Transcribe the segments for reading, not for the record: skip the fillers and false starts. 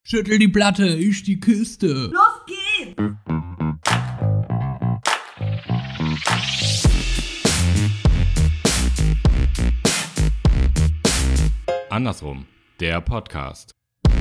Schüttel die Platte, ich die Kiste. Los geht's! Andersrum, der Podcast.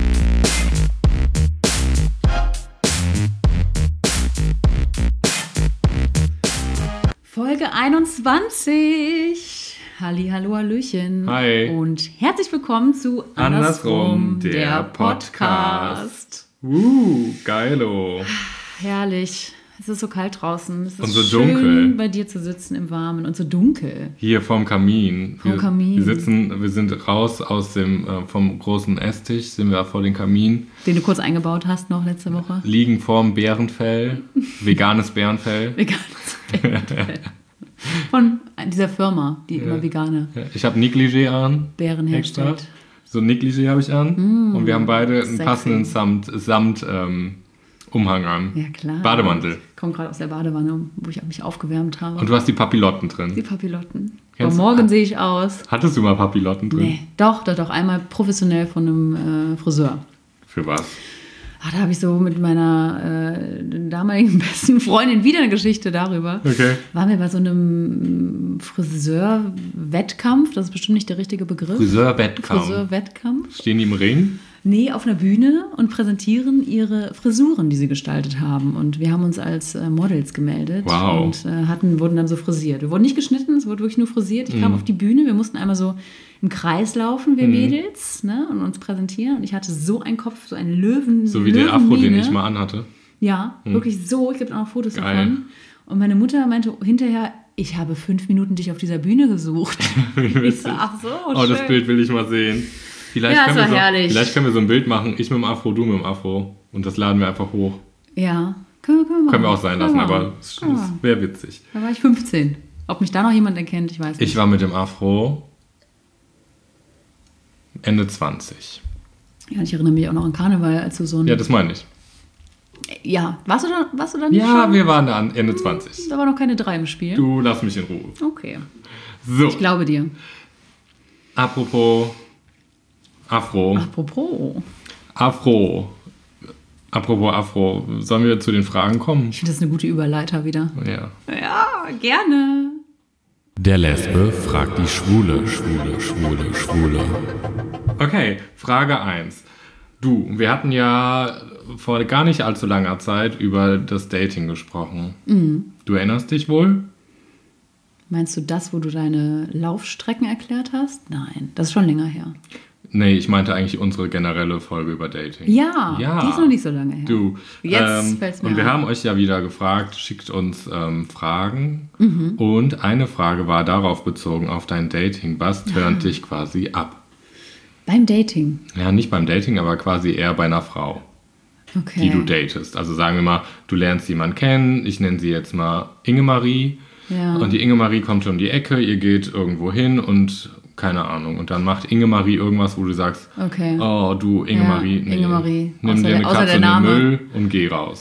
Folge 21. Hallo, hallöchen. Hi. Und herzlich willkommen zu Andersrum, der Podcast. Geilo. Herrlich. Es ist so kalt draußen. Es ist Und so schön, dunkel. bei dir zu sitzen im Warmen und so dunkel. Hier vorm Kamin. Kamin. Wir sind raus aus dem, vom großen Esstisch, sind wir vor dem Kamin. Den du kurz eingebaut hast noch letzte Woche. Liegen vorm Bärenfell. Veganes Bärenfell. Veganes Bärenfell. Von dieser Firma, die immer vegane Ich habe Negligé an. Bären Extra. herstellt. So ein Negligé habe ich an. Und wir haben beide einen sexy. passenden Samt Umhang an. Ja, klar. Bademantel. Ich komme gerade aus der Badewanne, wo ich mich aufgewärmt habe. Und du hast die Papillotten drin. Die Papillotten. Kennst Aber du- morgen sehe ich aus. Hattest du mal Papillotten drin? Nee, doch. Einmal professionell von einem Friseur. Für was? Da habe ich so mit meiner damaligen besten Freundin wieder eine Geschichte darüber. Okay. Waren wir bei so einem Friseur-Wettkampf, das ist bestimmt nicht der richtige Begriff. Friseur-Wettkampf. Friseur-Wettkampf. Stehen die im Ring? Nee, auf einer Bühne und präsentieren ihre Frisuren, die sie gestaltet haben. Und wir haben uns als Models gemeldet Wow. und wurden dann so frisiert. Wir wurden nicht geschnitten, es wurde wirklich nur frisiert. Ich kam auf die Bühne, wir mussten einmal so im Kreis laufen, wir Mädels, ne, und uns präsentieren. Und ich hatte so einen Kopf, so einen Löwen. So wie der Afro, den Löwenmähne. ich mal anhatte. Ja, wirklich so. Ich habe auch noch Fotos Geil. davon. Und meine Mutter meinte hinterher, ich habe 5 Minuten dich auf dieser Bühne gesucht. Ich so, ach so, Oh, das schön. Bild will ich mal sehen. Ja, es war herrlich. Vielleicht können wir so ein Bild machen. Ich mit dem Afro, du mit dem Afro. Und das laden wir einfach hoch. Ja, können wir machen. Können wir auch sein lassen, Können wir aber machen. es Können wir machen. wäre witzig. Da war ich 15. Ob mich da noch jemand erkennt, ich weiß nicht. Ich war mit dem Afro Ende 20. Ja, ich erinnere mich auch noch an Karneval, als du so ein... Ja, das meine ich. Ja, warst du da nicht Ja, schon? wir waren da Ende 20. Da war noch keine 3 im Spiel. Du lass mich in Ruhe. Okay, So, ich glaube dir. apropos Afro. Apropos, Apropos Afro. Sollen wir zu den Fragen kommen? ich finde das eine gute Überleiter wieder. Ja. Ja, gerne. Der Lesbe fragt die Schwule. Okay, Frage 1. Du, wir hatten ja vor gar nicht allzu langer Zeit über das Dating gesprochen. Du erinnerst dich wohl? Meinst du das, wo du deine Laufstrecken erklärt hast? Nein, das ist schon länger her. Nee, ich meinte eigentlich unsere generelle Folge über Dating. Ja, Ja. die ist noch nicht so lange her. Du, Jetzt fällt's mir und wir ein. haben euch ja wieder gefragt, schickt uns Fragen. Mhm. Und eine Frage war darauf bezogen, auf dein Dating. Was turnt dich quasi ab? Beim Dating. Ja, nicht beim Dating, aber quasi eher bei einer Frau, Okay. die du datest. Also sagen wir mal, du lernst jemanden kennen, ich nenne sie jetzt mal Ingemarie. Ja. Und die Ingemarie kommt um die Ecke, ihr geht irgendwo hin und keine Ahnung. Und dann macht Ingemarie irgendwas, wo du sagst, Okay. oh du Ingemarie, Ja, Ingemarie. nimm Außer dir der- eine außer Katze der in den Name. Müll und geh raus.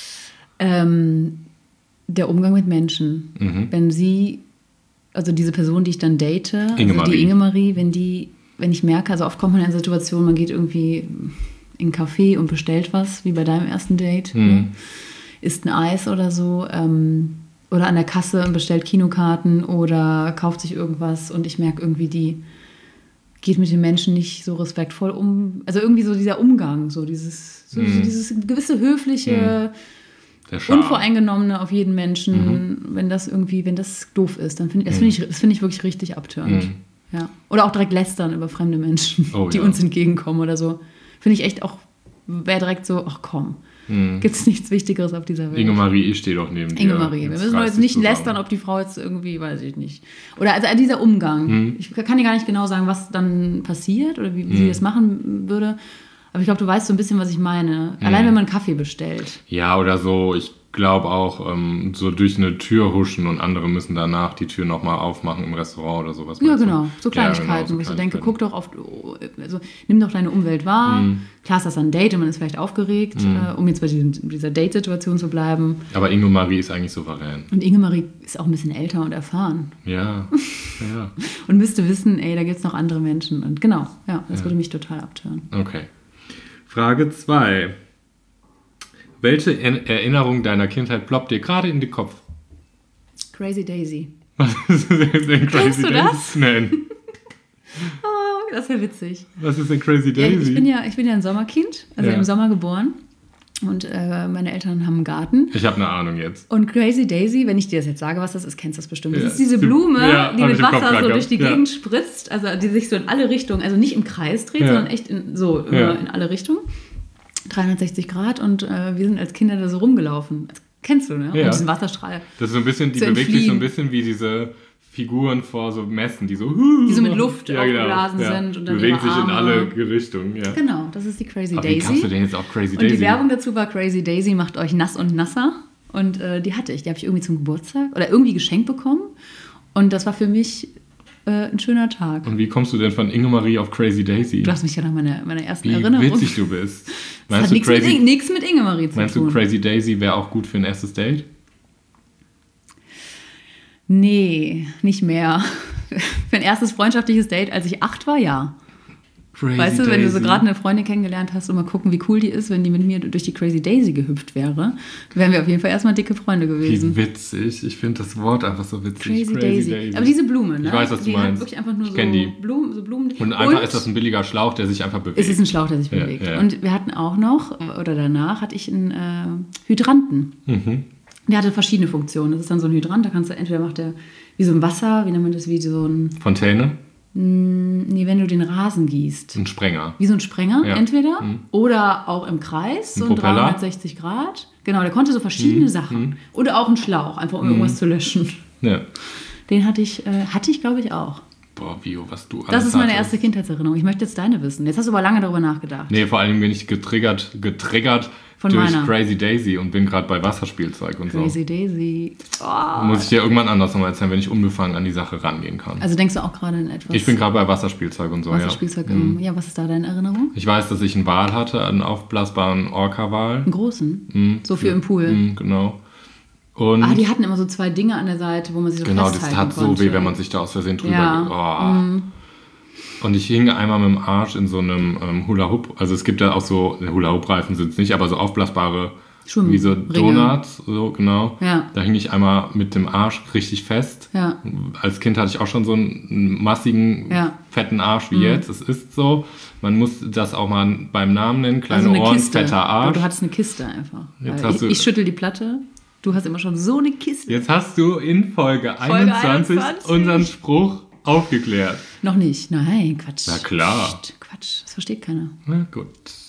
Der Umgang mit Menschen. Wenn sie, also diese Person, die ich dann date, also Ingemarie. die Ingemarie, wenn ich merke, also oft kommt man in eine Situation, man geht irgendwie in einen Café und bestellt was, wie bei deinem ersten Date, ne? Isst ein Eis oder so, oder an der Kasse und bestellt Kinokarten oder kauft sich irgendwas und ich merke irgendwie, die geht mit den Menschen nicht so respektvoll um, also irgendwie so dieser Umgang, so dieses gewisse höfliche, Der Charme. unvoreingenommene auf jeden Menschen, wenn das doof ist, dann finde ich, das finde ich wirklich richtig abtörend. Ja. Oder auch direkt lästern über fremde Menschen, Oh, die ja. uns entgegenkommen oder so. Finde ich echt auch, wäre direkt so, ach komm, gibt es nichts Wichtigeres auf dieser Welt. Ingemarie, ich stehe doch neben dir. Ingemarie. Wir müssen jetzt nicht lästern, ob die Frau jetzt irgendwie, weiß ich nicht. Oder also dieser Umgang. Ich kann dir gar nicht genau sagen, was dann passiert oder wie sie das machen würde. Aber ich glaube, du weißt so ein bisschen, was ich meine. Allein wenn man einen Kaffee bestellt. Ja, oder so, ich glaube auch, so durch eine Tür huschen und andere müssen danach die Tür nochmal aufmachen im Restaurant oder sowas. Ja, meinst du? genau. So Kleinigkeiten, Ja, genau, so wo ich so denke, Kleinigkeiten. guck doch also nimm doch deine Umwelt wahr. Klar ist das ein Date und man ist vielleicht aufgeregt, um jetzt bei dieser Date-Situation zu bleiben. Aber Ingemarie ist eigentlich souverän. Und Ingemarie ist auch ein bisschen älter und erfahren. Ja, ja. Und müsste wissen, ey, da gibt es noch andere Menschen. Und genau, ja, das würde mich total abtören. Okay. Frage 2. Welche Erinnerung deiner Kindheit ploppt dir gerade in den Kopf? Crazy Daisy. Was ist denn Crazy Kennst du Daisy? das? Nein. Oh, das ist ja witzig. Was ist denn Crazy Ja, Daisy? ich bin ja ein Sommerkind, also Ja. im Sommer geboren. Und meine Eltern haben einen Garten. Ich habe eine Ahnung jetzt. Und Crazy Daisy, wenn ich dir das jetzt sage, was das ist, kennst du das bestimmt. Das Ja. ist diese Blume, Ja, die hab mit ich im Kopf Wasser so gerade durch die gehabt. Gegend spritzt. Also die sich so in alle Richtungen, also nicht im Kreis dreht, Ja. sondern echt immer Ja. in alle Richtungen. 360 Grad und wir sind als Kinder da so rumgelaufen. Das kennst du, ne? Ja. Und diesen Wasserstrahl. Das ist so ein bisschen, die Zu bewegt sich so ein entfliehen. bisschen wie diese Figuren vor so Messen, die so mit Luft aufgeblasen sind und dann bewegen ihre sich in Arme. alle Richtungen. Ja. Genau, das ist die Crazy Aber wie Daisy. kamst du denn jetzt auf Crazy Und Daisy? die Werbung dazu war Crazy Daisy macht euch nass und nasser. Und die hatte ich. Die habe ich irgendwie zum Geburtstag oder irgendwie geschenkt bekommen. Und das war für mich ein schöner Tag. Und wie kommst du denn von Inge-Marie auf Crazy Daisy? Du hast mich ja nach meiner ersten Wie Erinnerung. witzig du bist. Das hat nichts mit Inge-Marie zu Meinst tun. du, Crazy Daisy wäre auch gut für ein erstes Date? Nee, nicht mehr. Für ein erstes freundschaftliches Date, als ich 8 war, ja. Crazy Weißt du, wenn du so Daisy. gerade eine Freundin kennengelernt hast und mal gucken, wie cool die ist, wenn die mit mir durch die Crazy Daisy gehüpft wäre, wären wir auf jeden Fall erstmal dicke Freunde gewesen. Wie witzig. Ich finde das Wort einfach so witzig. Crazy Daisy. Aber diese Blume, ne? Ich weiß, was du die meinst. hat wirklich einfach nur Ich kenn die. Blumen. Und einfach ist das ein billiger Schlauch, der sich einfach bewegt. Es ist ein Schlauch, der sich Ja, bewegt. ja. Und wir hatten auch noch, oder danach hatte ich einen Hydranten. Mhm. Der hatte verschiedene Funktionen. Das ist dann so ein Hydrant, da kannst du entweder macht der wie so ein Wasser, wie nennt man das, wie so ein, Fontäne? nee, wenn du den Rasen gießt. Ein Sprenger. Wie so ein Sprenger Ja. entweder oder auch im Kreis, Ein so ein Propeller. 360 Grad. Genau, der konnte so verschiedene Sachen. Oder auch ein Schlauch, einfach um irgendwas zu löschen. Ja. Den hatte ich glaube ich auch. Boah, Bio, was du alles Das ist meine hattest. erste Kindheitserinnerung. Ich möchte jetzt deine wissen. Jetzt hast du aber lange darüber nachgedacht. Nee, vor allem bin ich getriggert Von durch meiner. Crazy Daisy und bin gerade bei Wasserspielzeug und Crazy Daisy. so. Oh. Muss ich dir irgendwann anders nochmal erzählen, wenn ich unbefangen an die Sache rangehen kann. Also denkst du auch gerade in etwas Ich bin gerade bei Wasserspielzeug und so, Wasserspielzeug? ja. Mhm. Ja, was ist da deine Erinnerung? Ich weiß, dass ich einen Wal hatte, einen aufblasbaren Orca-Wal. Einen großen? So für im Pool. Genau. Und Die hatten immer so 2 Dinge an der Seite, wo man sich so genau, das festhalten tat so konnte. weh, wenn man sich da aus Versehen drüber... Ja. Oh. Und ich hing einmal mit dem Arsch in so einem Hula-Hoop. Also es gibt ja auch so, Hula-Hoop-Reifen sind es nicht, aber so aufblasbare, wie so Schwimmringe. Donuts, so genau. Ja. Da hing ich einmal mit dem Arsch richtig fest. Ja. Als Kind hatte ich auch schon so einen massigen, Ja. fetten Arsch wie jetzt. Es ist so. Man muss das auch mal beim Namen nennen. Kleine Also eine Ohren, Kiste. fetter Aber Arsch. du hattest eine Kiste einfach. Jetzt Weil hast du- ich schüttel die Platte. Du hast immer schon so eine Kiste. Jetzt hast du in Folge 21 unseren Spruch aufgeklärt. Noch nicht. Nein, Quatsch. Na klar. Psst, Quatsch, das versteht keiner. Na gut.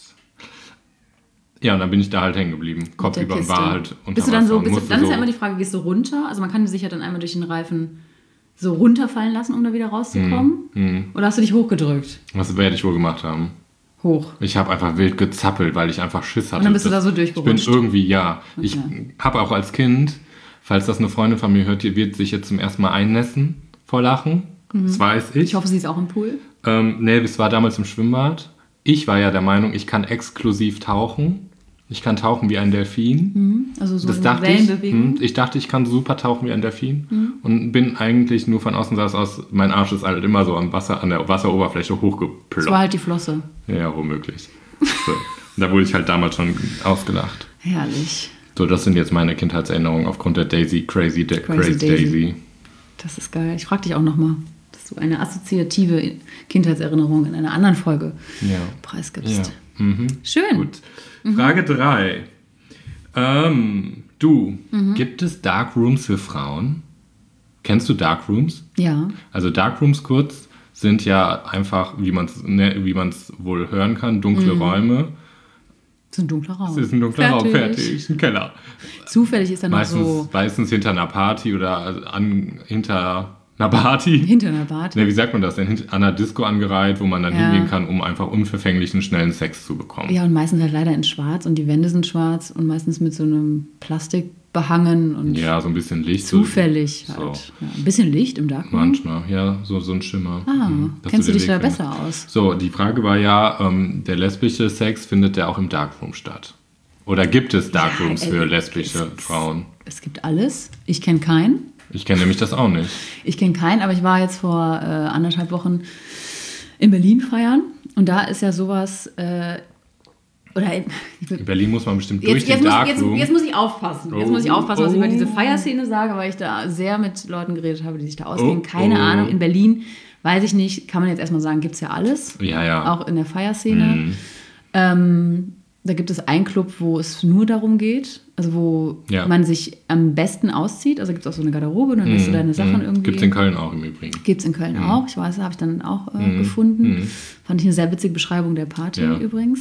Ja, und dann bin ich da halt hängen geblieben. Kopf Mit der über Kiste. war halt unter Bist du dann Wasser so, und musste dann ist so- ja immer die Frage, gehst du runter? Also man kann sich ja dann einmal durch den Reifen so runterfallen lassen, um da wieder rauszukommen. Oder hast du dich hochgedrückt? Was werde ich wohl gemacht haben? Hoch. Ich habe einfach wild gezappelt, weil ich einfach Schiss hatte. Und dann bist du da so Ich durchgerutscht. bin irgendwie, ja. Ich Okay. habe auch als Kind, falls das eine Freundin von mir hört, die wird sich jetzt zum ersten Mal einnässen vor Lachen. Das weiß ich. Ich hoffe, sie ist auch im Pool. Nee, es war damals im Schwimmbad. Ich war ja der Meinung, ich kann exklusiv tauchen. Ich kann tauchen wie ein Delfin. Also so Das eine dachte ich. Wellenbewegung. Ich dachte, ich kann super tauchen wie ein Delfin. Und bin eigentlich nur von Außenseits aus, mein Arsch ist halt immer so an der Wasseroberfläche hochgeploppt. Das war halt die Flosse. Ja, womöglich. So. Da wurde ich halt damals schon ausgelacht. Herrlich. So, das sind jetzt meine Kindheitserinnerungen aufgrund der Crazy Daisy. Das ist geil. Ich frage dich auch nochmal, dass du eine assoziative Kindheitserinnerung in einer anderen Folge Ja. preisgibst. Ja. Mhm. Schön. Gut. Frage 3. Gibt es Darkrooms für Frauen? Kennst du Darkrooms? Ja. Also Darkrooms kurz sind ja einfach, wie man es wohl hören kann, dunkle Räume. Das ist ein dunkler Raum. Es ist ein dunkler Raum, fertig, ein Keller. Zufällig ist er noch so Meistens hinter einer Party oder hinter einer Party. hinter einer Party. Ne, wie sagt man das denn? An einer Disco angereiht, wo man dann Ja. hingehen kann, um einfach unverfänglichen, schnellen Sex zu bekommen. Ja, und meistens halt leider in schwarz und die Wände sind schwarz und meistens mit so einem Plastik behangen und Ja, so ein bisschen Licht. zufällig so. halt. Ja, ein bisschen Licht im Darkroom. Manchmal, ja, so ein Schimmer. Dass Kennst du den dich da Weg findest. besser aus? So, die Frage war ja, der lesbische Sex findet der auch im Darkroom statt? Oder gibt es Darkrooms für lesbische Frauen? Es gibt alles. Ich kenne keinen. Ich kenne nämlich das auch nicht. Ich kenne keinen, aber ich war jetzt vor 1,5 Wochen in Berlin feiern und da ist ja sowas Oder in Berlin muss man bestimmt durch den Darkroom. Jetzt muss ich aufpassen. Was ich über diese Feierszene sage, weil ich da sehr mit Leuten geredet habe, die sich da auskennen. Keine Ahnung. In Berlin, weiß ich nicht, kann man jetzt erstmal sagen, gibt es ja alles. Ja. Auch in der Feierszene. Da gibt es einen Club, wo es nur darum geht, also wo man sich am besten auszieht. Also gibt es auch so eine Garderobe, dann lässt du deine Sachen irgendwie. Gibt es in Köln auch im Übrigen. Gibt es in Köln auch. Ich weiß, habe ich dann auch gefunden. Fand ich eine sehr witzige Beschreibung der Party übrigens.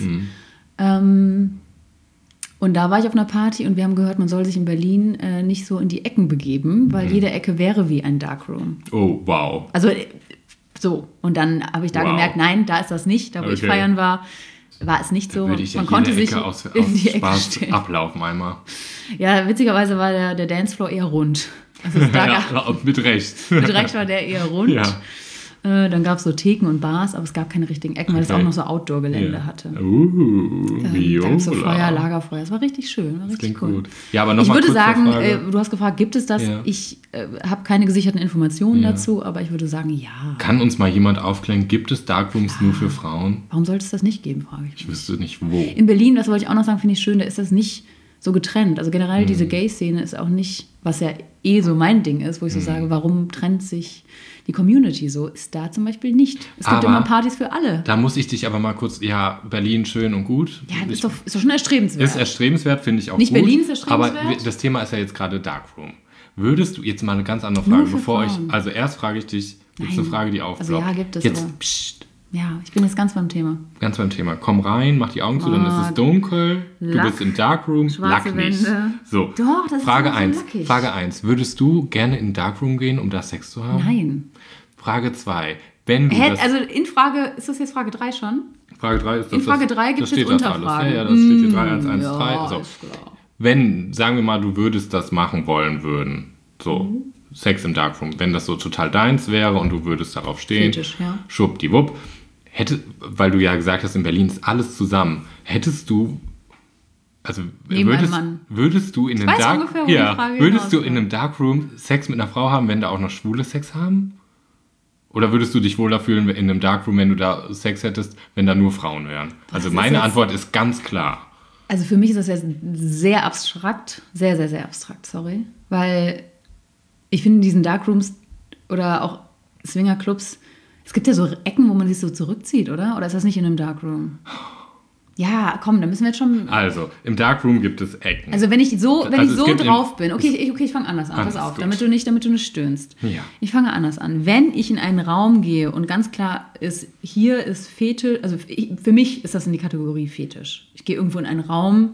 Und da war ich auf einer Party und wir haben gehört, man soll sich in Berlin nicht so in die Ecken begeben, weil jede Ecke wäre wie ein Darkroom. Oh, wow. Also so. Und dann habe ich da gemerkt, nein, da ist das nicht. Da, wo ich feiern war es nicht so. Würde ich man konnte sich aus in die Ecke Spaß stellen. Ablaufen einmal. Ja, witzigerweise war der Dancefloor eher rund. Also mit Recht. Mit Recht war der eher rund. Ja. Dann gab es so Theken und Bars, aber es gab keine richtigen Ecken, weil es auch noch so Outdoor-Gelände hatte. Viola. Da gab es so Feuer, Lagerfeuer. Es war richtig schön, war richtig Klingt cool. gut. Ja, aber noch ich mal würde kurz sagen, Frage. du hast gefragt, gibt es das? Ja. Ich habe keine gesicherten Informationen dazu, aber ich würde sagen, ja. Kann uns mal jemand aufklären, gibt es Darkrooms nur für Frauen? Warum sollte es das nicht geben, frage ich mich. Ich wüsste nicht, wo. In Berlin, das wollte ich auch noch sagen, finde ich schön, da ist das nicht so getrennt. Also generell diese Gay-Szene ist auch nicht, was ja so mein Ding ist, wo ich so sage, warum trennt sich die Community so? Ist da zum Beispiel nicht. Es gibt immer Partys für alle. Da muss ich dich aber mal kurz, Berlin schön und gut. Ja, ist doch schon erstrebenswert. Ist erstrebenswert, finde ich auch nicht gut. Berlin ist erstrebenswert. Aber das Thema ist ja jetzt gerade Darkroom. Würdest du, jetzt mal eine ganz andere Frage, also erst frage ich dich, jetzt eine Frage, die aufploppt. Also ja, gibt es. Jetzt, psst. Ja, ich bin jetzt ganz beim Thema. Ganz beim Thema. Komm rein, mach die Augen zu, dann ist es dunkel, du bist im Darkroom, lack nicht. So, Doch, das Frage ist 1. lackig. Frage 1. Würdest du gerne in den Darkroom gehen, um da Sex zu haben? Nein. Frage 2. Wenn du Also in Frage, ist das jetzt Frage 3 schon? Frage 3 ist das. In Frage 3 gibt es Unterfragen. Ja, das steht hier 3113. Ja, So. ist klar. Wenn, sagen wir mal, du würdest das machen wollen würden, so Sex im Darkroom, wenn das so total deins wäre und du würdest darauf stehen, Fetisch, ja. schwuppdiwupp, weil du ja gesagt hast, in Berlin ist alles zusammen, hättest du, also würdest du in einem einem Darkroom Sex mit einer Frau haben, wenn da auch noch Schwule Sex haben? Oder würdest du dich wohler fühlen in einem Darkroom, wenn du da Sex hättest, wenn da nur Frauen wären? Also meine Antwort ist ganz klar. Also für mich ist das jetzt sehr abstrakt, sehr, sehr, sehr abstrakt, sorry. Weil ich finde in diesen Darkrooms oder auch Swingerclubs, es gibt ja so Ecken, wo man sich so zurückzieht, oder? Oder ist das nicht in einem Darkroom? Ja, komm, da müssen wir jetzt schon... Also, im Darkroom gibt es Ecken. Also wenn ich so drauf bin, okay, ich fange anders an, pass auf, damit du nicht stöhnst. Ja. Ich fange anders an. Wenn ich in einen Raum gehe und ganz klar ist, hier ist Fetisch, also für mich ist das in die Kategorie Fetisch. Ich gehe irgendwo in einen Raum,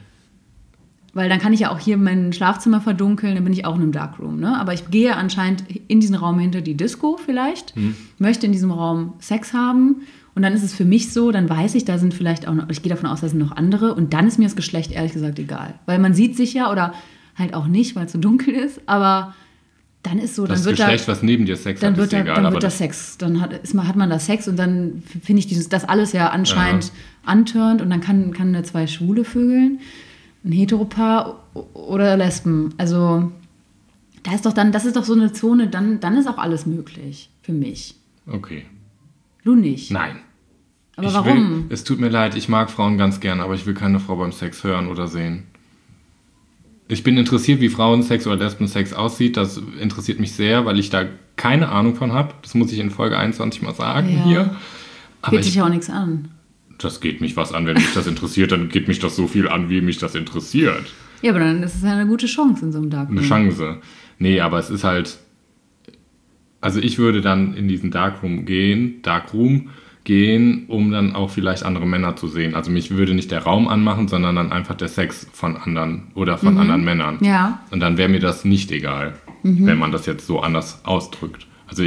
weil dann kann ich ja auch hier mein Schlafzimmer verdunkeln, dann bin ich auch in einem Darkroom. Ne? Aber ich gehe anscheinend in diesen Raum hinter die Disco vielleicht, möchte in diesem Raum Sex haben. Und dann ist es für mich so, dann weiß ich, da sind vielleicht auch noch, ich gehe davon aus, da sind noch andere. Und dann ist mir das Geschlecht ehrlich gesagt egal. Weil man sieht sich ja oder halt auch nicht, weil es so dunkel ist. Aber dann ist so, dann wird Geschlecht, was neben dir Sex hat, ist egal. Dann wird das Sex. Dann hat man da Sex und dann finde ich das alles ja anscheinend antörnt. Und dann kann da zwei Schwule vögeln, ein Heteropaar oder Lesben. Also das ist doch so eine Zone, dann ist auch alles möglich für mich. Okay. Du nicht? Nein. Aber warum? Es tut mir leid, ich mag Frauen ganz gern, aber ich will keine Frau beim Sex hören oder sehen. Ich bin interessiert, wie Frauensex oder Lesbensex aussieht. Das interessiert mich sehr, weil ich da keine Ahnung von habe. Das muss ich in Folge 21 mal sagen hier. Aber geht dich ja auch nichts an. Das geht mich was an. Wenn mich das interessiert, dann geht mich das so viel an, wie mich das interessiert. Ja, aber dann ist es ja eine gute Chance in so einem Darkroom. Eine Chance. Nee, aber es ist halt... Also ich würde dann in diesen Darkroom gehen, um dann auch vielleicht andere Männer zu sehen. Also mich würde nicht der Raum anmachen, sondern dann einfach der Sex von anderen oder von anderen Männern. Ja. Und dann wäre mir das nicht egal, wenn man das jetzt so anders ausdrückt. Also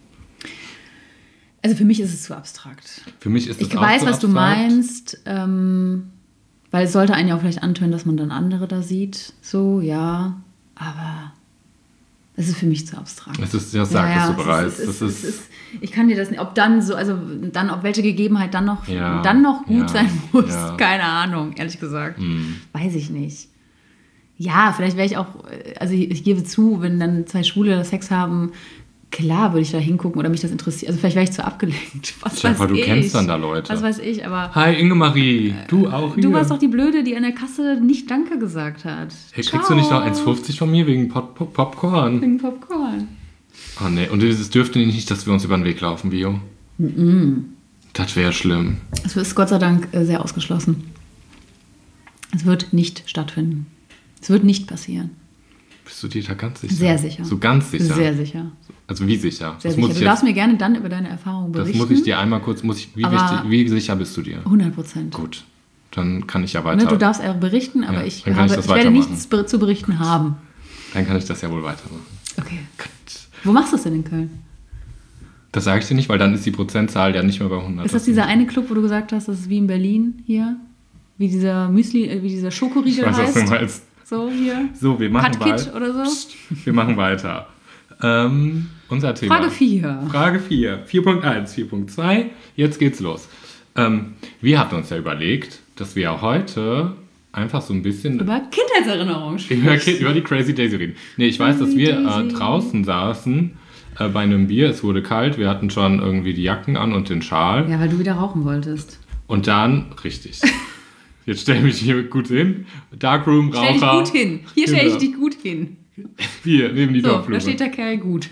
für mich ist es zu abstrakt. Für mich ist es auch zu abstrakt. Ich weiß, was du meinst, weil es sollte einen ja auch vielleicht antören, dass man dann andere da sieht. So, ja, aber... Das ist für mich zu abstrakt. Es ist, das sagtest du bereits. Ich kann dir das nicht, ob welche Gegebenheit dann noch gut sein muss. Ja. Keine Ahnung, ehrlich gesagt. Weiß ich nicht. Ja, vielleicht wäre ich auch, also ich gebe zu, wenn dann zwei Schwule Sex haben, Klar würde ich da hingucken oder mich das interessiert. Also vielleicht wäre ich zu abgelenkt. Was weiß du kennst dann da Leute. Was weiß ich, aber... Hi Ingemarie, du auch hier. Du warst doch die Blöde, die an der Kasse nicht Danke gesagt hat. Hey, kriegst du nicht noch 1,50 von mir wegen Popcorn? Wegen Popcorn. Oh nee, und es dürfte nicht, dass wir uns über den Weg laufen, Bio. Das wäre schlimm. Es ist Gott sei Dank sehr ausgeschlossen. Es wird nicht stattfinden. Es wird nicht passieren. Bist du dir da ganz sicher? Sehr sicher. So ganz sicher? Sehr sicher. Also wie sicher? Sehr sicher. Du darfst mir gerne dann über deine Erfahrungen berichten. Das muss ich dir einmal kurz, wie sicher bist du dir? 100%. Gut, dann kann ich ja weiter. Du darfst auch berichten, aber ich werde nichts zu berichten haben. Dann kann ich das ja wohl weitermachen. Okay. Gut. Wo machst du es denn in Köln? Das sage ich dir nicht, weil dann ist die Prozentzahl ja nicht mehr bei 100. Ist das dieser eine Club, wo du gesagt hast, das ist wie in Berlin hier? Wie dieser Schokoriegel heißt? Ich weiß, was du meinst. So, hier. So, wir machen weiter. Oder so. Psst, wir machen weiter. Unser Thema. Frage 4. Frage 4. 4.1, 4.2. Jetzt geht's los. Wir hatten uns ja überlegt, dass wir heute einfach so ein bisschen... Über Kindheitserinnerungen sprechen. Über die Crazy Daisy reden. Nee, ich weiß, dass wir draußen saßen bei einem Bier. Es wurde kalt. Wir hatten schon irgendwie die Jacken an und den Schal. Ja, weil du wieder rauchen wolltest. Und dann, richtig... Jetzt stell mich hier gut hin. Darkroom, Raucher. Hier stell ich dich gut hin. Hier, neben die Dorffluge. Da steht der Kerl gut.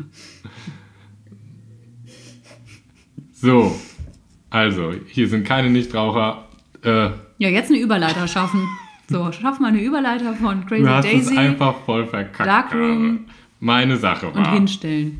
So, also, hier sind keine Nichtraucher. Ja, jetzt eine Überleiter schaffen. So, schaff mal eine Überleiter von Crazy Daisy. Du hast es einfach voll verkackt. Darkroom. Meine Sache war. Und hinstellen.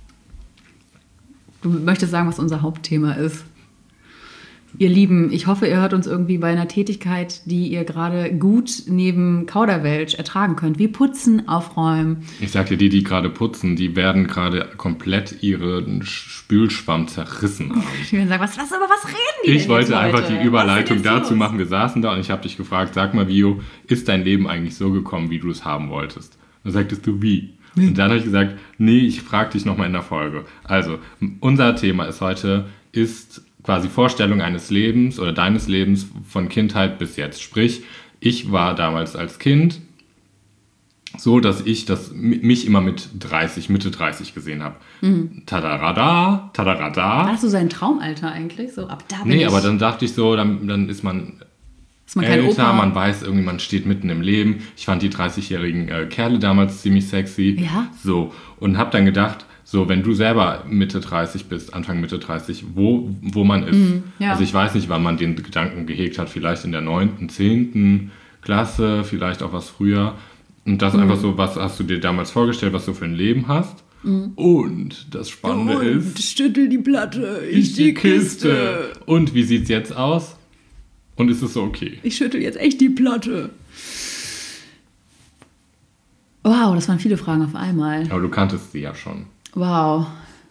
Du möchtest sagen, was unser Hauptthema ist. Ihr Lieben, ich hoffe, ihr hört uns irgendwie bei einer Tätigkeit, die ihr gerade gut neben Kauderwelsch ertragen könnt. Wie putzen, aufräumen. Ich sag dir, die gerade putzen, die werden gerade komplett ihren Spülschwamm zerrissen haben. Ich will sagen, was reden die Ich wollte einfach die Überleitung dazu machen. Wir saßen da und ich habe dich gefragt, sag mal, Vio, ist dein Leben eigentlich so gekommen, wie du es haben wolltest? Dann sagtest du, wie? Und dann habe ich gesagt, nee, ich frage dich nochmal in der Folge. Also, unser Thema ist heute, ist quasi Vorstellung eines Lebens oder deines Lebens von Kindheit bis jetzt. Sprich, ich war damals als Kind so, dass ich mich immer mit Mitte 30 gesehen habe. Tadarada, tadarada. Warst du sein Traumalter eigentlich? So ab da bin Nee, aber dann dachte ich so, dann ist man älter, man weiß irgendwie, man steht mitten im Leben. Ich fand die 30-jährigen Kerle damals ziemlich sexy. Ja. So, und habe dann gedacht, so, wenn du selber Mitte 30 bist, Anfang Mitte 30, wo man ist. Ja. Also ich weiß nicht, wann man den Gedanken gehegt hat, vielleicht in der 9., 10. Klasse, vielleicht auch was früher. Und das einfach so, was hast du dir damals vorgestellt, was du für ein Leben hast. Und das Spannende ist... Schüttel die Platte, ich die Kiste. Und wie sieht's jetzt aus? Und ist es so okay? Ich schüttel jetzt echt die Platte. Wow, das waren viele Fragen auf einmal. Aber du kanntest sie ja schon. Wow.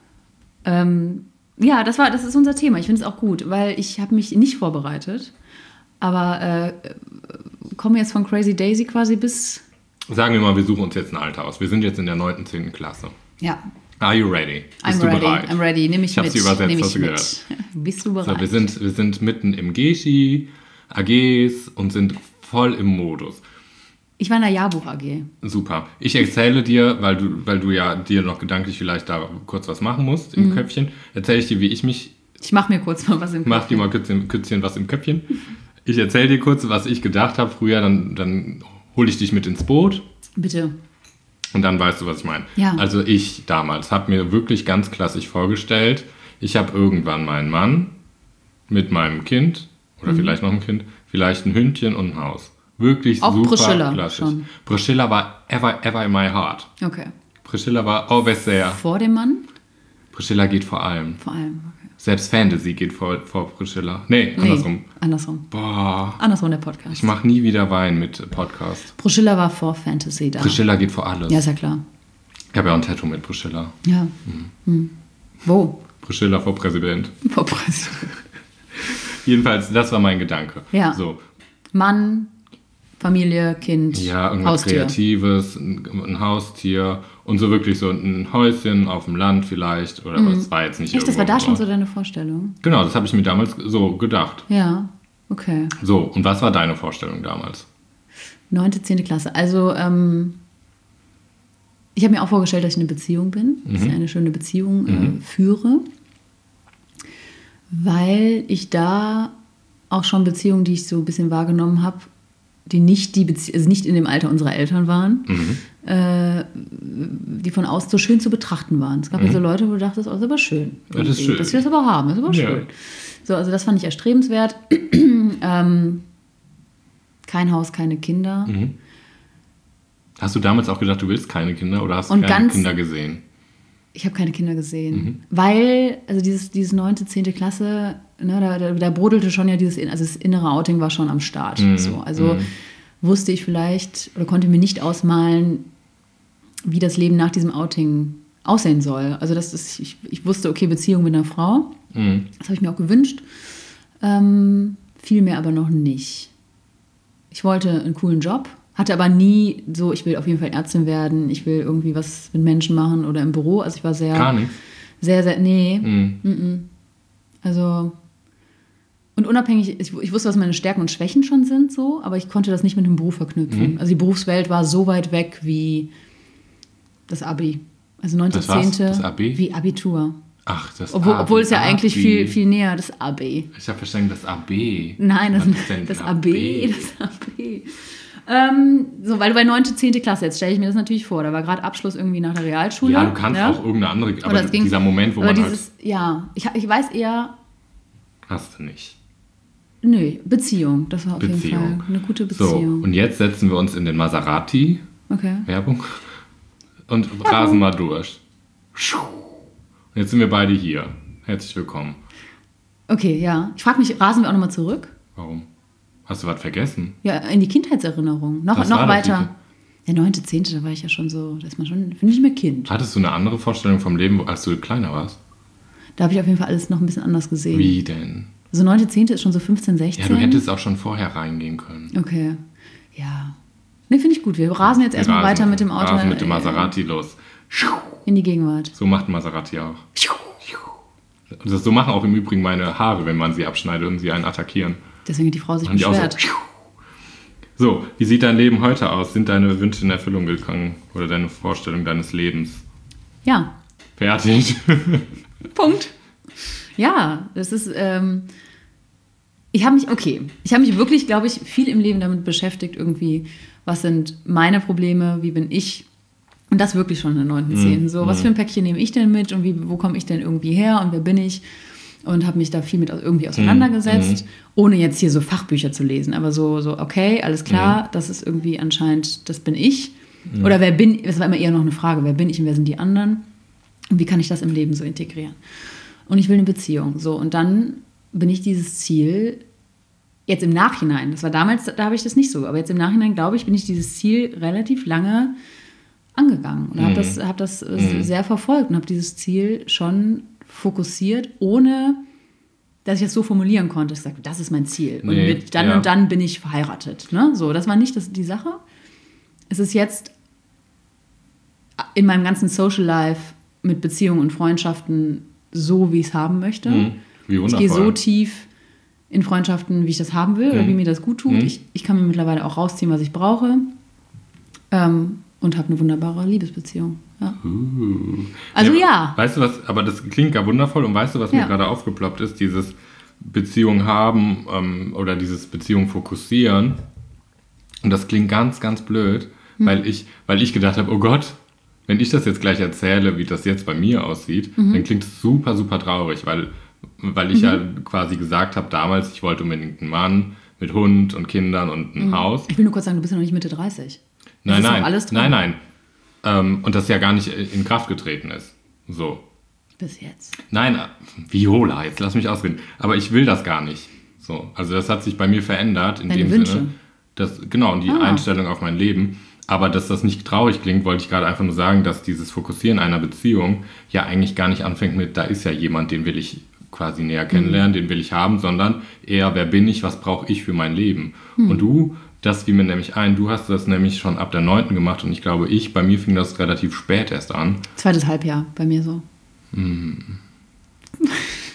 Ja, das ist unser Thema. Ich finde es auch gut, weil ich habe mich nicht vorbereitet. Aber kommen wir jetzt von Crazy Daisy quasi bis... Sagen wir mal, wir suchen uns jetzt ein Alter aus. Wir sind jetzt in der 9., 10. Klasse. Ja. Are you ready? Bist du bereit? I'm ready. Nimm mich mit. Ich habe sie übersetzt, hast du gehört. Bist du bereit? So, wir sind mitten im Geschi, AGs und sind voll im Modus. Ich war in der Jahrbuch AG. Super. Ich erzähle dir, weil du ja dir noch gedanklich vielleicht da kurz was machen musst im Köpfchen, erzähle ich dir, wie ich mich... Ich mache mir kurz mal was im Köpfchen. Mach dir mal Kützchen was im Köpfchen. Ich erzähle dir kurz, was ich gedacht habe früher, dann hole ich dich mit ins Boot. Bitte. Und dann weißt du, was ich meine. Ja. Also ich damals habe mir wirklich ganz klassisch vorgestellt, ich habe irgendwann meinen Mann mit meinem Kind oder vielleicht noch ein Kind, vielleicht ein Hündchen und ein Haus. Wirklich auch super Priscilla klassisch. Schon. Priscilla war ever in my heart. Okay. Priscilla war always there. Vor dem Mann? Priscilla geht vor allem. Vor allem, okay. Selbst Fantasy geht vor Priscilla. Nee, andersrum. Boah. Andersrum der Podcast. Ich mache nie wieder Wein mit Podcast. Priscilla war vor Fantasy da. Priscilla geht vor alles. Ja, ist ja klar. Ich habe ja auch ein Tattoo mit Priscilla. Ja. Wo? Priscilla vor Präsident. Vor Präsident. Jedenfalls, das war mein Gedanke. Ja. So. Mann, Familie, Kind, ja, irgendwas Haustier. Kreatives, ein Haustier und so wirklich so ein Häuschen auf dem Land vielleicht. Oder das war jetzt nicht Echt, das war da schon so deine Vorstellung? Genau, das habe ich mir damals so gedacht. Ja, okay. So, und was war deine Vorstellung damals? 9., 10. Klasse. Also, ich habe mir auch vorgestellt, dass ich in einer Beziehung bin, dass ich eine schöne Beziehung führe, weil ich da auch schon Beziehungen, die ich so ein bisschen wahrgenommen habe, die nicht also nicht in dem Alter unserer Eltern waren, die von außen so schön zu betrachten waren. Es gab ja so Leute, wo du dachtest, oh, das ist aber schön. Das ist schön. Dass wir das aber haben, das ist aber schön. So, also das fand ich erstrebenswert. Kein Haus, keine Kinder. Hast du damals auch gedacht, du willst keine Kinder oder hast du keine Kinder gesehen? Ich habe keine Kinder gesehen, weil, also dieses 9., 10. Klasse, ne, da brodelte schon ja also das innere Outing war schon am Start. So. Also wusste ich vielleicht oder konnte mir nicht ausmalen, wie das Leben nach diesem Outing aussehen soll. Also ich wusste, okay, Beziehung mit einer Frau, das habe ich mir auch gewünscht, fiel mir aber noch nicht. Ich wollte einen coolen Job, hatte aber nie so, ich will auf jeden Fall Ärztin werden, ich will irgendwie was mit Menschen machen oder im Büro. Also ich war sehr... Gar nicht? Sehr, nee. Also... Und unabhängig, ich wusste, was meine Stärken und Schwächen schon sind, so, aber ich konnte das nicht mit dem Beruf verknüpfen. Also die Berufswelt war so weit weg wie das Abi. Also 9., 10. Das Abi? Wie Abitur. Ach, das Obwohl es ja eigentlich viel, viel näher, das AB. Ich habe verstanden, das AB. Nein, das AB. Das AB. So, weil du bei 9., 10. Klasse, jetzt stelle ich mir das natürlich vor, da war gerade Abschluss irgendwie nach der Realschule. Ja, du kannst auch irgendeine andere, aber dieser Moment, wo man Ja, ich weiß eher... Hast du nicht. Nö, Beziehung, das war auf jeden Fall eine gute Beziehung. So, und jetzt setzen wir uns in den Maserati, Werbung, und rasen mal durch. Und jetzt sind wir beide hier. Herzlich willkommen. Okay, ja. Ich frage mich, rasen wir auch nochmal zurück? Warum? Hast du was vergessen? Ja, in die Kindheitserinnerung. Noch weiter. Der 9., 10., da war ich ja schon so, da ist man schon, finde ich, mehr Kind. Hattest du eine andere Vorstellung vom Leben, als du kleiner warst? Da habe ich auf jeden Fall alles noch ein bisschen anders gesehen. Wie denn? So 9., 10. ist schon so 15, 16. Ja, du hättest auch schon vorher reingehen können. Okay, ja. Ne, finde ich gut. Wir rasen jetzt erstmal weiter mit dem Auto. Rasen mit dem Maserati los. In die Gegenwart. So macht ein Maserati auch. So machen auch im Übrigen meine Haare, wenn man sie abschneidet und sie einen attackieren. Deswegen hat die Frau sich beschwert. So, wie sieht dein Leben heute aus? Sind deine Wünsche in Erfüllung gegangen? Oder deine Vorstellung deines Lebens? Ja. Fertig. Punkt. Ja, das ist, ich habe mich wirklich, glaube ich, viel im Leben damit beschäftigt, irgendwie, was sind meine Probleme, wie bin ich, und das wirklich schon in der 9., 10. So, was für ein Päckchen nehme ich denn mit und wo komme ich denn irgendwie her und wer bin ich? Und habe mich da viel mit irgendwie auseinandergesetzt, ohne jetzt hier so Fachbücher zu lesen, aber so okay, alles klar, das ist irgendwie anscheinend, das bin ich. Oder wer bin ich, das war immer eher noch eine Frage, wer bin ich und wer sind die anderen? Und wie kann ich das im Leben so integrieren? Und ich will eine Beziehung. So, und dann bin ich dieses Ziel, jetzt im Nachhinein, das war damals, da habe ich das nicht so, aber jetzt im Nachhinein, glaube ich, bin ich dieses Ziel relativ lange angegangen und habe das sehr verfolgt und habe dieses Ziel schon fokussiert, ohne dass ich das so formulieren konnte. Ich sagte, das ist mein Ziel. Und und dann bin ich verheiratet. Ne? So, das war nicht die Sache. Es ist jetzt in meinem ganzen Social Life mit Beziehungen und Freundschaften so, wie ich es haben möchte. Wie wundervoll. Ich gehe so tief in Freundschaften, wie ich das haben will oder wie mir das gut tut. Ich kann mir mittlerweile auch rausziehen, was ich brauche. Und habe eine wunderbare Liebesbeziehung. Ja. Also ja. Weißt du was, aber das klingt ja wundervoll und weißt du, was mir gerade aufgeploppt ist? Dieses Beziehung haben oder dieses Beziehung fokussieren. Und das klingt ganz, ganz blöd, weil ich gedacht habe, oh Gott, wenn ich das jetzt gleich erzähle, wie das jetzt bei mir aussieht, dann klingt es super, super traurig, weil ich ja quasi gesagt habe damals, ich wollte unbedingt einen Mann mit Hund und Kindern und ein Haus. Ich will nur kurz sagen, du bist ja noch nicht Mitte 30. Nein. Und das ja gar nicht in Kraft getreten ist. So. Bis jetzt. Nein, Viola, jetzt lass mich ausreden. Aber ich will das gar nicht. So. Also das hat sich bei mir verändert in dem Sinne. Und die Einstellung auf mein Leben. Aber dass das nicht traurig klingt, wollte ich gerade einfach nur sagen, dass dieses Fokussieren einer Beziehung ja eigentlich gar nicht anfängt mit, da ist ja jemand, den will ich quasi näher kennenlernen, den will ich haben, sondern eher, wer bin ich, was brauche ich für mein Leben? Und das fiel mir nämlich ein, du hast das nämlich schon ab der 9. gemacht und ich glaube, bei mir fing das relativ spät erst an. 2. Halbjahr bei mir so.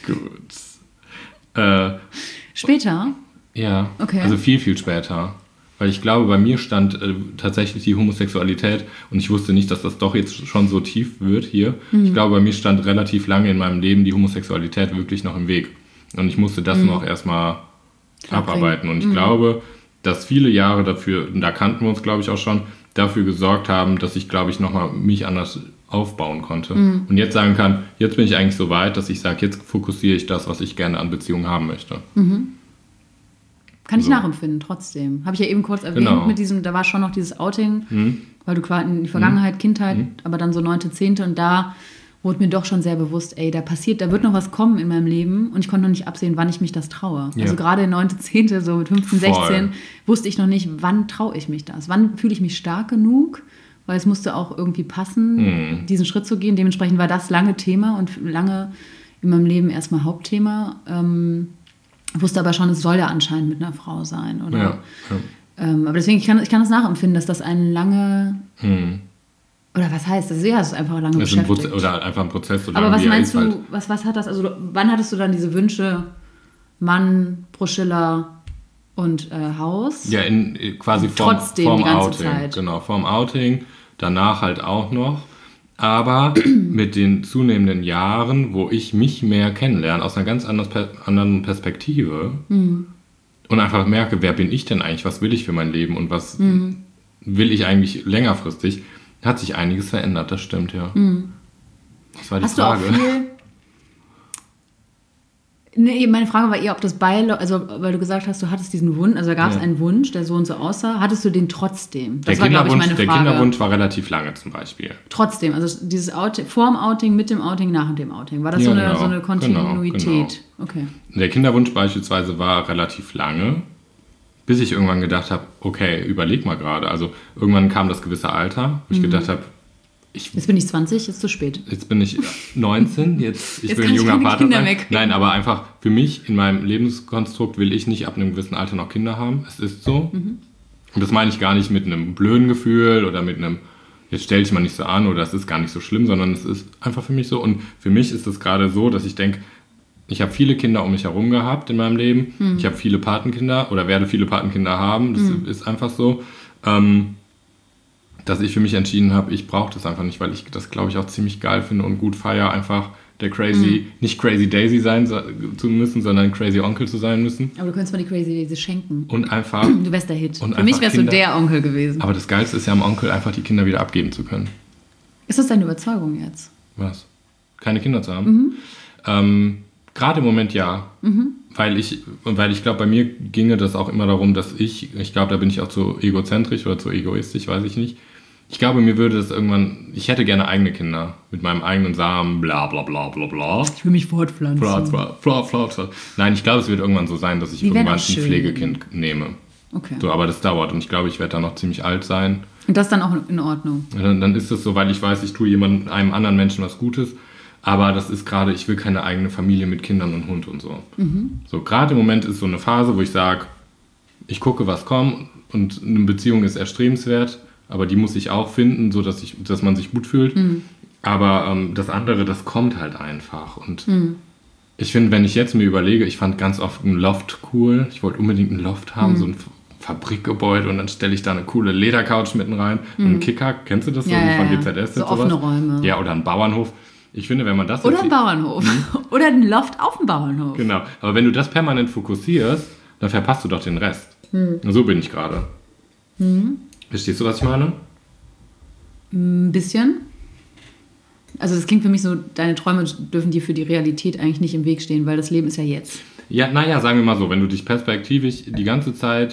Gut. Später? Ja, okay. Also viel, viel später. Weil ich glaube, bei mir stand tatsächlich die Homosexualität und ich wusste nicht, dass das doch jetzt schon so tief wird hier. Ich glaube, bei mir stand relativ lange in meinem Leben die Homosexualität wirklich noch im Weg. Und ich musste das noch erstmal abarbeiten. Und ich glaube, dass viele Jahre dafür, und da kannten wir uns, glaube ich, auch schon, dafür gesorgt haben, dass ich, glaube ich, nochmal mich anders aufbauen konnte. Und jetzt sagen kann, jetzt bin ich eigentlich so weit, dass ich sage, jetzt fokussiere ich das, was ich gerne an Beziehungen haben möchte. Kann ich nachempfinden, trotzdem. Habe ich ja eben kurz erwähnt, mit diesem, da war schon noch dieses Outing, weil du quasi in die Vergangenheit, Kindheit, aber dann so 9., 10. und da wurde mir doch schon sehr bewusst, ey, da wird noch was kommen in meinem Leben und ich konnte noch nicht absehen, wann ich mich das traue. Ja. Also gerade 9., 10., so mit 15, 16, wusste ich noch nicht, wann traue ich mich das? Wann fühle ich mich stark genug? Weil es musste auch irgendwie passen, diesen Schritt zu gehen. Dementsprechend war das lange Thema und lange in meinem Leben erstmal Hauptthema. Wusste aber schon, es soll ja anscheinend mit einer Frau sein. Oder? Ja. Aber deswegen, ich kann das nachempfinden, dass das einen lange... Oder was heißt das? Ja, es ist einfach lange beschäftigt. Oder einfach ein Prozess. Oder aber was meinst du, halt was hat das? Also wann hattest du dann diese Wünsche, Mann, Proschilla und Haus? Ja, quasi vorm Outing. Zeit. Genau, vorm Outing. Danach halt auch noch. Aber mit den zunehmenden Jahren, wo ich mich mehr kennenlerne, aus einer ganz anderen Perspektive und einfach merke, wer bin ich denn eigentlich, was will ich für mein Leben und was will ich eigentlich längerfristig, hat sich einiges verändert, das stimmt, ja. Das war die Frage. Du auch viel... Nee, meine Frage war eher, ob das weil du gesagt hast, du hattest diesen Wunsch, also da gab es einen Wunsch, der so und so aussah. Hattest du den trotzdem? Das war, glaube ich, meine Frage. Der Kinderwunsch war relativ lange zum Beispiel. Trotzdem, also dieses Outing, vor dem Outing, mit dem Outing, nach dem Outing. War das so eine Kontinuität? Genau. Okay. Der Kinderwunsch beispielsweise war relativ lange, bis ich irgendwann gedacht habe, okay, überleg mal gerade. Also irgendwann kam das gewisse Alter, wo ich gedacht habe, jetzt bin ich 20, jetzt zu spät. Jetzt bin ich 19, jetzt will ein junger Vater sein. Nein, aber einfach für mich, in meinem Lebenskonstrukt will ich nicht ab einem gewissen Alter noch Kinder haben. Es ist so. Und das meine ich gar nicht mit einem blöden Gefühl oder mit einem, jetzt stell dich mal nicht so an oder das ist gar nicht so schlimm, sondern es ist einfach für mich so. Und für mich ist es gerade so, dass ich denke, ich habe viele Kinder um mich herum gehabt in meinem Leben. Ich habe viele Patenkinder oder werde viele Patenkinder haben. Das ist einfach so. Dass ich für mich entschieden habe, ich brauche das einfach nicht, weil ich das, glaube ich, auch ziemlich geil finde und gut feiere, einfach nicht Crazy Daisy sein zu müssen, sondern Crazy Onkel zu sein müssen. Aber du könntest mal die Crazy Daisy schenken. Und einfach... Du wärst der Hit. Für mich wärst du der Onkel gewesen. Aber das Geilste ist ja am Onkel, einfach die Kinder wieder abgeben zu können. Ist das deine Überzeugung jetzt? Was? Keine Kinder zu haben? Gerade im Moment ja. Weil ich glaube, bei mir ginge das auch immer darum, dass ich glaube, da bin ich auch zu egozentrisch oder zu egoistisch, weiß ich nicht. Ich glaube, mir würde das irgendwann, ich hätte gerne eigene Kinder mit meinem eigenen Samen, bla bla bla bla bla. Ich will mich fortpflanzen. Nein, ich glaube, es wird irgendwann so sein, dass ich irgendwann ein Pflegekind nehme. Okay. So, aber das dauert und ich glaube, ich werde da noch ziemlich alt sein. Und das dann auch in Ordnung? Dann ist es so, weil ich weiß, ich tue einem anderen Menschen was Gutes. Aber das ist gerade, ich will keine eigene Familie mit Kindern und Hund und so. So, gerade im Moment ist so eine Phase, wo ich sage, ich gucke, was kommt und eine Beziehung ist erstrebenswert, aber die muss ich auch finden, so dass man sich gut fühlt. Aber das andere, das kommt halt einfach. Und ich finde, wenn ich jetzt mir überlege, ich fand ganz oft ein Loft cool. Ich wollte unbedingt ein Loft haben, so ein Fabrikgebäude und dann stelle ich da eine coole Ledercouch mitten rein und einen Kicker, kennst du das so von GZS? So offene Räume. Ja, oder einen Bauernhof. Ich finde, wenn man das... Oder ein Bauernhof. Oder ein Loft auf dem Bauernhof. Genau. Aber wenn du das permanent fokussierst, dann verpasst du doch den Rest. Und so bin ich gerade. Verstehst du, was ich meine? Ein bisschen. Also das klingt für mich so, deine Träume dürfen dir für die Realität eigentlich nicht im Weg stehen, weil das Leben ist ja jetzt. Ja, naja, sagen wir mal so, wenn du dich perspektivisch die ganze Zeit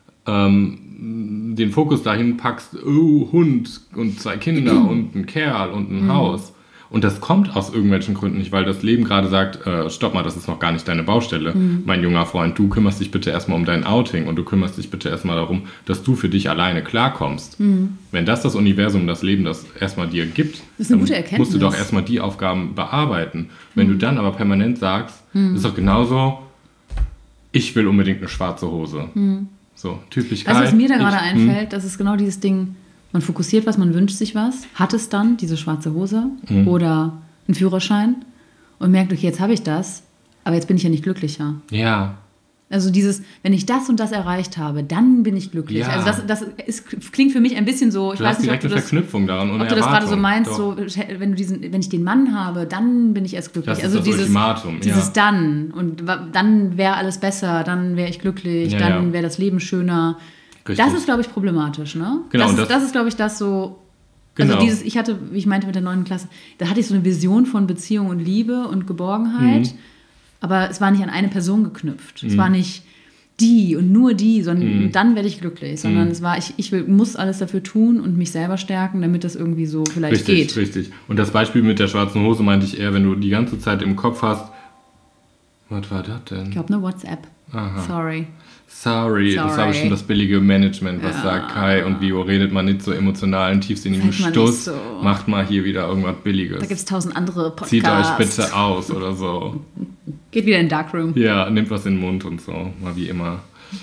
den Fokus dahin packst, oh, Hund und 2 Kinder und ein Kerl und ein Haus. Und das kommt aus irgendwelchen Gründen nicht, weil das Leben gerade sagt, stopp mal, das ist noch gar nicht deine Baustelle. Mein junger Freund, du kümmerst dich bitte erstmal um dein Outing und du kümmerst dich bitte erstmal darum, dass du für dich alleine klarkommst. Wenn das Universum, das Leben, das erstmal dir gibt, das ist eine gute Erkenntnis. Musst du doch erstmal die Aufgaben bearbeiten. Wenn du dann aber permanent sagst, ist doch genauso, ich will unbedingt eine schwarze Hose. So, Typigkeit. Also was mir da gerade einfällt, das ist genau dieses Ding, man fokussiert was, man wünscht sich was, hat es dann, diese schwarze Hose oder einen Führerschein und merkt, okay, jetzt habe ich das, aber jetzt bin ich ja nicht glücklicher. Ja. Also dieses, wenn ich das und das erreicht habe, dann bin ich glücklich. Ja. Also das klingt für mich ein bisschen so, ich weiß nicht, ob du das, Verknüpfung daran ob du das gerade so meinst, so, wenn ich den Mann habe, dann bin ich erst glücklich. Das ist das Ultimatum. Dieses dann und dann wäre alles besser, dann wäre ich glücklich, dann wäre das Leben schöner. Richtig. Das ist, glaube ich, problematisch, ne? Genau. Das ist, glaube ich, das so. Also ich hatte, wie ich meinte mit der 9. Klasse, da hatte ich so eine Vision von Beziehung und Liebe und Geborgenheit. Aber es war nicht an eine Person geknüpft. Es war nicht die und nur die, sondern dann werde ich glücklich. Sondern es war, ich muss alles dafür tun und mich selber stärken, damit das irgendwie so vielleicht geht. Richtig. Und das Beispiel mit der schwarzen Hose meinte ich eher, wenn du die ganze Zeit im Kopf hast, was war das denn? Ich glaube, eine WhatsApp. Aha. Sorry, das war bestimmt das billige Management, was sagt Kai und Vio, redet man nicht so emotional und tiefsinnigen Stuss, so. Macht mal hier wieder irgendwas Billiges. Da gibt es 1000 andere Podcasts. Zieht euch bitte aus oder so. Geht wieder in den Darkroom. Ja, nimmt was in den Mund und so, mal wie immer.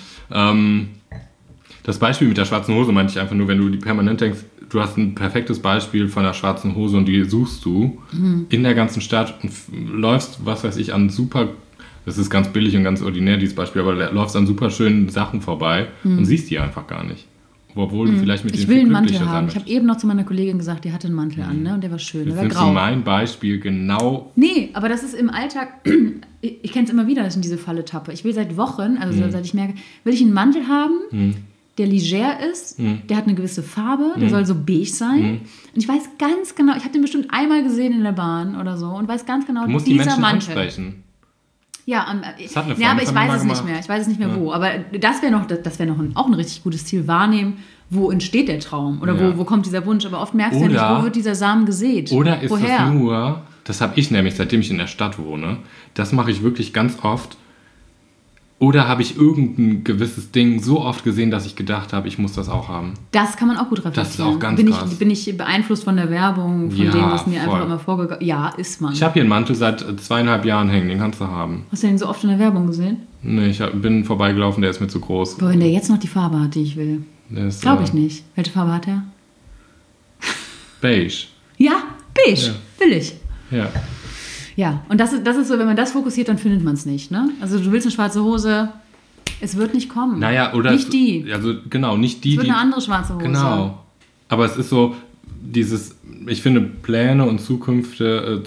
Das Beispiel mit der schwarzen Hose meinte ich einfach nur, wenn du die permanent denkst, du hast ein perfektes Beispiel von der schwarzen Hose und die suchst du in der ganzen Stadt und läufst, was weiß ich, an super... Das ist ganz billig und ganz ordinär, dieses Beispiel, aber du läufst an super schönen Sachen vorbei und siehst die einfach gar nicht. Obwohl du vielleicht mit denen viel glücklicher sein möchtest. Ich habe eben noch zu meiner Kollegin gesagt, die hatte einen Mantel an, ne? Und der war schön, der war grau. Das ist mein Beispiel genau... Nee, aber das ist im Alltag... Ich kenne es immer wieder, dass ich in diese Falle tappe. Ich will seit Wochen, also seit ich merke, will ich einen Mantel haben, der leger ist, der hat eine gewisse Farbe, der soll so beige sein. Und ich weiß ganz genau, ich habe den bestimmt einmal gesehen in der Bahn oder so und weiß ganz genau, du musst dieser die Menschen ansprechen. Ja, aber ich weiß es nicht mehr. Ich weiß es nicht mehr wo. Aber das wäre noch auch ein richtig gutes Ziel. Wahrnehmen, wo entsteht der Traum oder wo kommt dieser Wunsch. Aber oft merkst du ja nicht, wo wird dieser Samen gesät. Oder ist das nur, das habe ich nämlich, seitdem ich in der Stadt wohne, das mache ich wirklich ganz oft. Oder habe ich irgendein gewisses Ding so oft gesehen, dass ich gedacht habe, ich muss das auch haben. Das kann man auch gut reflektieren. Das ist auch ganz krass. Bin ich beeinflusst von der Werbung, von dem, was mir einfach immer vorgegangen ist? Ja, ist man. Ich habe hier einen Mantel seit 2,5 Jahren hängen, den kannst du haben. Hast du den so oft in der Werbung gesehen? Nee, ich bin vorbeigelaufen, der ist mir zu groß. Aber wenn der jetzt noch die Farbe hat, die ich will. Glaube ich nicht. Welche Farbe hat er? Beige. Ja, beige. Will ich. Ja. Ja, und das ist so, wenn man das fokussiert, dann findet man es nicht, ne? Also du willst eine schwarze Hose, es wird nicht kommen. Naja, oder... Nicht die. Also genau, nicht die, es wird eine andere schwarze Hose. Genau. Aber es ist so, ich finde Pläne und Zukünfte...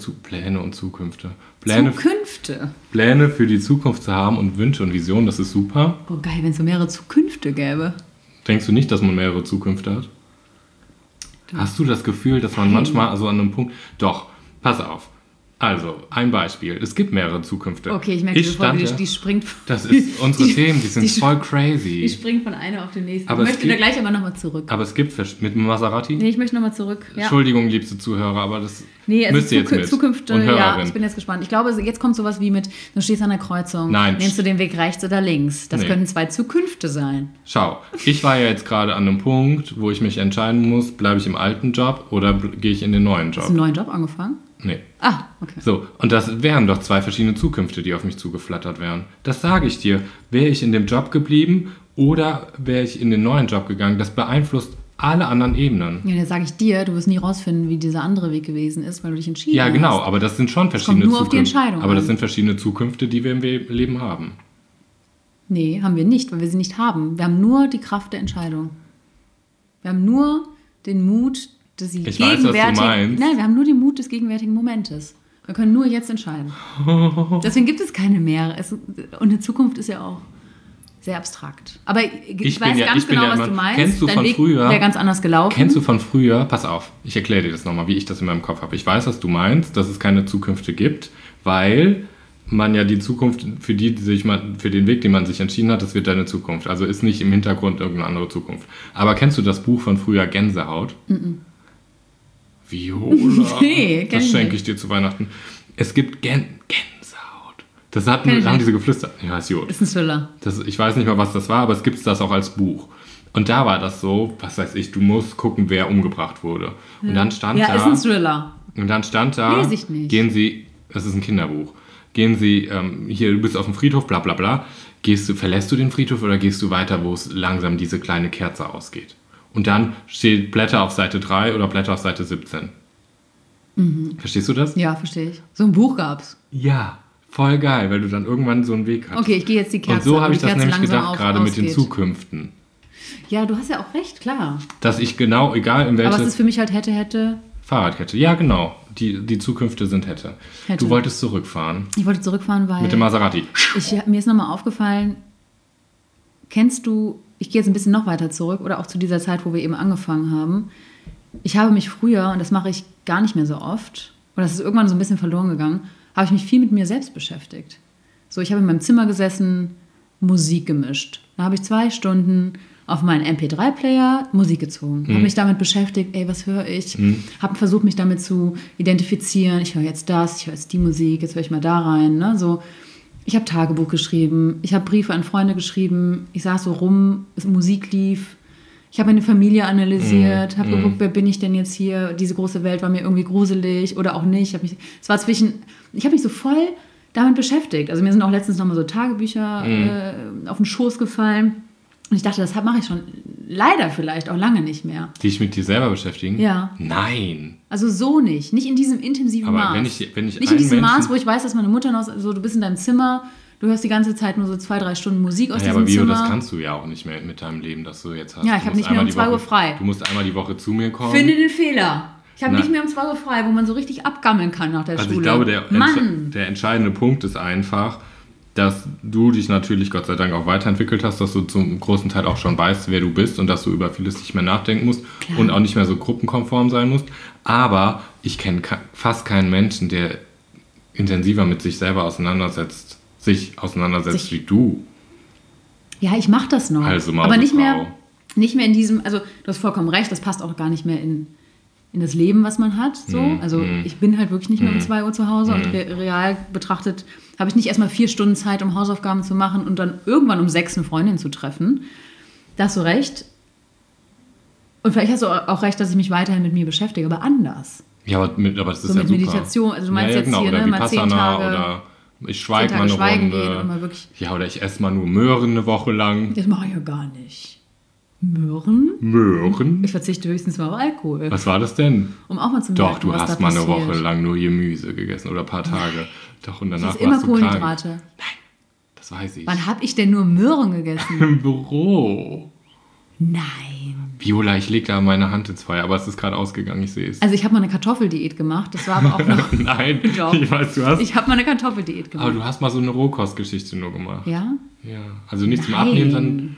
Pläne für die Zukunft zu haben und Wünsche und Visionen, das ist super. Boah, geil, wenn es so mehrere Zukünfte gäbe. Denkst du nicht, dass man mehrere Zukünfte hat? Hast du das Gefühl, dass man manchmal so an einem Punkt... Doch, pass auf. Also, ein Beispiel. Es gibt mehrere Zukünfte. Okay, ich merke, die springt... Das ist unsere Themen, die sind voll crazy. Die springt von einer auf die nächste. Ich möchte da gleich aber nochmal zurück. Aber es gibt... Mit Maserati? Nee, ich möchte nochmal zurück. Ja. Entschuldigung, liebste Zuhörer, aber das müsst ihr jetzt mit. Zukünfte, und ja, ich bin jetzt gespannt. Ich glaube, jetzt kommt sowas wie mit, du stehst an der Kreuzung, nimmst du den Weg rechts oder links. Das könnten 2 Zukünfte sein. Schau, ich war ja jetzt gerade an einem Punkt, wo ich mich entscheiden muss, bleibe ich im alten Job oder gehe ich in den neuen Job. Hast du einen neuen Job angefangen? Nee. Ah, okay. So, und das wären doch 2 verschiedene Zukünfte, die auf mich zugeflattert wären. Das sage ich dir. Wäre ich in dem Job geblieben oder wäre ich in den neuen Job gegangen, das beeinflusst alle anderen Ebenen. Ja, dann sage ich dir, du wirst nie rausfinden, wie dieser andere Weg gewesen ist, weil du dich entschieden hast. Ja, genau, aber das sind schon verschiedene Zukünfte. Auf die Entscheidung aber das sind verschiedene Zukünfte, die wir im Leben haben. Nee, haben wir nicht, weil wir sie nicht haben. Wir haben nur die Kraft der Entscheidung. Wir haben nur den Mut, dass sie ich weiß, was du meinst. Nein, wir haben nur den Mut des gegenwärtigen Momentes. Wir können nur jetzt entscheiden. Deswegen gibt es keine mehr. Und die Zukunft ist ja auch sehr abstrakt. Aber ich weiß ganz genau, was du meinst. Kennst du von früher? Wäre ganz anders gelaufen. Kennst du von früher? Pass auf, ich erkläre dir das nochmal, wie ich das in meinem Kopf habe. Ich weiß, was du meinst, dass es keine Zukünfte gibt, weil man ja die Zukunft, für den Weg, den man sich entschieden hat, das wird deine Zukunft. Also ist nicht im Hintergrund irgendeine andere Zukunft. Aber kennst du das Buch von früher, Gänsehaut? Viola. Nee, das schenke ich dir zu Weihnachten. Es gibt Gänsehaut. Das haben diese geflüstert. Ja, ist gut. Ist ein Thriller. Ich weiß nicht mal, was das war, aber es gibt das auch als Buch. Und da war das so, was weiß ich, du musst gucken, wer umgebracht wurde. Und dann stand da... Ja, ist ein Thriller. Und dann stand da... Lese ich nicht. Gehen Sie... Das ist ein Kinderbuch. Gehen Sie... hier, du bist auf dem Friedhof, bla bla bla. Verlässt du den Friedhof oder gehst du weiter, wo es langsam diese kleine Kerze ausgeht? Und dann steht Blätter auf Seite 3 oder Blätter auf Seite 17. Verstehst du das? Ja, verstehe ich. So ein Buch gab's. Ja. Voll geil, weil du dann irgendwann so einen Weg hast. Okay, ich gehe jetzt die Kerze. Und so habe ich das nämlich gedacht, gerade mit den Zukünften. Ja, du hast ja auch recht, klar. Dass ich genau, egal in welches... Aber es ist für mich halt hätte... Fahrradkette, ja genau. Die Zukünfte sind hätte. Du wolltest zurückfahren. Ich wollte zurückfahren, weil... Mit dem Maserati. Mir ist nochmal aufgefallen, kennst du... Ich gehe jetzt ein bisschen noch weiter zurück oder auch zu dieser Zeit, wo wir eben angefangen haben. Ich habe mich früher, und das mache ich gar nicht mehr so oft, und das ist irgendwann so ein bisschen verloren gegangen, habe ich mich viel mit mir selbst beschäftigt. So, ich habe in meinem Zimmer gesessen, Musik gemischt. Da habe ich 2 Stunden auf meinen MP3-Player Musik gezogen. Habe mich damit beschäftigt, was höre ich? Habe versucht, mich damit zu identifizieren. Ich höre jetzt das, ich höre jetzt die Musik, jetzt höre ich mal da rein. Ne? So, ich habe Tagebuch geschrieben, ich habe Briefe an Freunde geschrieben, ich saß so rum, Musik lief. Ich habe meine Familie analysiert, habe geguckt, wer bin ich denn jetzt hier? Diese große Welt war mir irgendwie gruselig oder auch nicht. Ich habe mich so voll damit beschäftigt. Also mir sind auch letztens nochmal so Tagebücher auf den Schoß gefallen. Und ich dachte, das mache ich schon leider vielleicht auch lange nicht mehr. Die dich mit dir selber beschäftigen? Ja. Nein. Also so nicht. Nicht in diesem intensiven Maß. Wenn ich nicht in diesem Maß, wo ich weiß, dass meine Mutter noch so, du bist in deinem Zimmer, du hörst die ganze Zeit nur so 2-3 Stunden Musik aus diesem Zimmer. Aber das kannst du ja auch nicht mehr mit deinem Leben, das du jetzt hast. Ja, ich habe nicht mehr um 2 Uhr frei. Du musst einmal die Woche zu mir kommen. Finde den Fehler. Ich habe nicht mehr um 2 Uhr frei, wo man so richtig abgammeln kann nach der Schule. Also ich glaube, der entscheidende Punkt ist einfach, dass du dich natürlich Gott sei Dank auch weiterentwickelt hast, dass du zum großen Teil auch schon weißt, wer du bist und dass du über vieles nicht mehr nachdenken musst. Klar. Und auch nicht mehr so gruppenkonform sein musst. Aber ich kenne fast keinen Menschen, der intensiver mit sich selber auseinandersetzt wie du. Ja, ich mache das noch. Also aber nicht mehr in diesem, also du hast vollkommen recht, das passt auch gar nicht mehr in das Leben, was man hat. So. Also ich bin halt wirklich nicht mehr um 2 Uhr zu Hause und real betrachtet habe ich nicht erstmal 4 Stunden Zeit, um Hausaufgaben zu machen und dann irgendwann um 6 eine Freundin zu treffen. Da hast du recht. Und vielleicht hast du auch recht, dass ich mich weiterhin mit mir beschäftige, aber anders. Ja, aber das ist so ja mit super. Meditation, also du meinst jetzt genau. hier, oder ne, mal 10 Tage. Oder ich schweige mal eine Runde. Ja, oder ich esse mal nur Möhren eine Woche lang. Das mache ich ja gar nicht. Möhren? Ich verzichte höchstens mal auf Alkohol. Was war das denn? Um auch mal zu merken, Doch, du hast mal eine Woche lang nur Gemüse gegessen oder ein paar Tage. Doch, und danach warst du krank. Immer Kohlenhydrate. Nein, das weiß ich. Wann habe ich denn nur Möhren gegessen? Im Büro. Nein. Viola, ich lege da meine Hand ins Feuer, aber es ist gerade ausgegangen, ich sehe es. Also ich habe mal eine Kartoffeldiät gemacht, das war aber auch noch... Nein, doch. Ich weiß, du hast... Ich habe mal eine Kartoffeldiät gemacht. Aber du hast mal so eine Rohkostgeschichte nur gemacht. Ja? Ja, also nicht zum Abnehmen, sondern...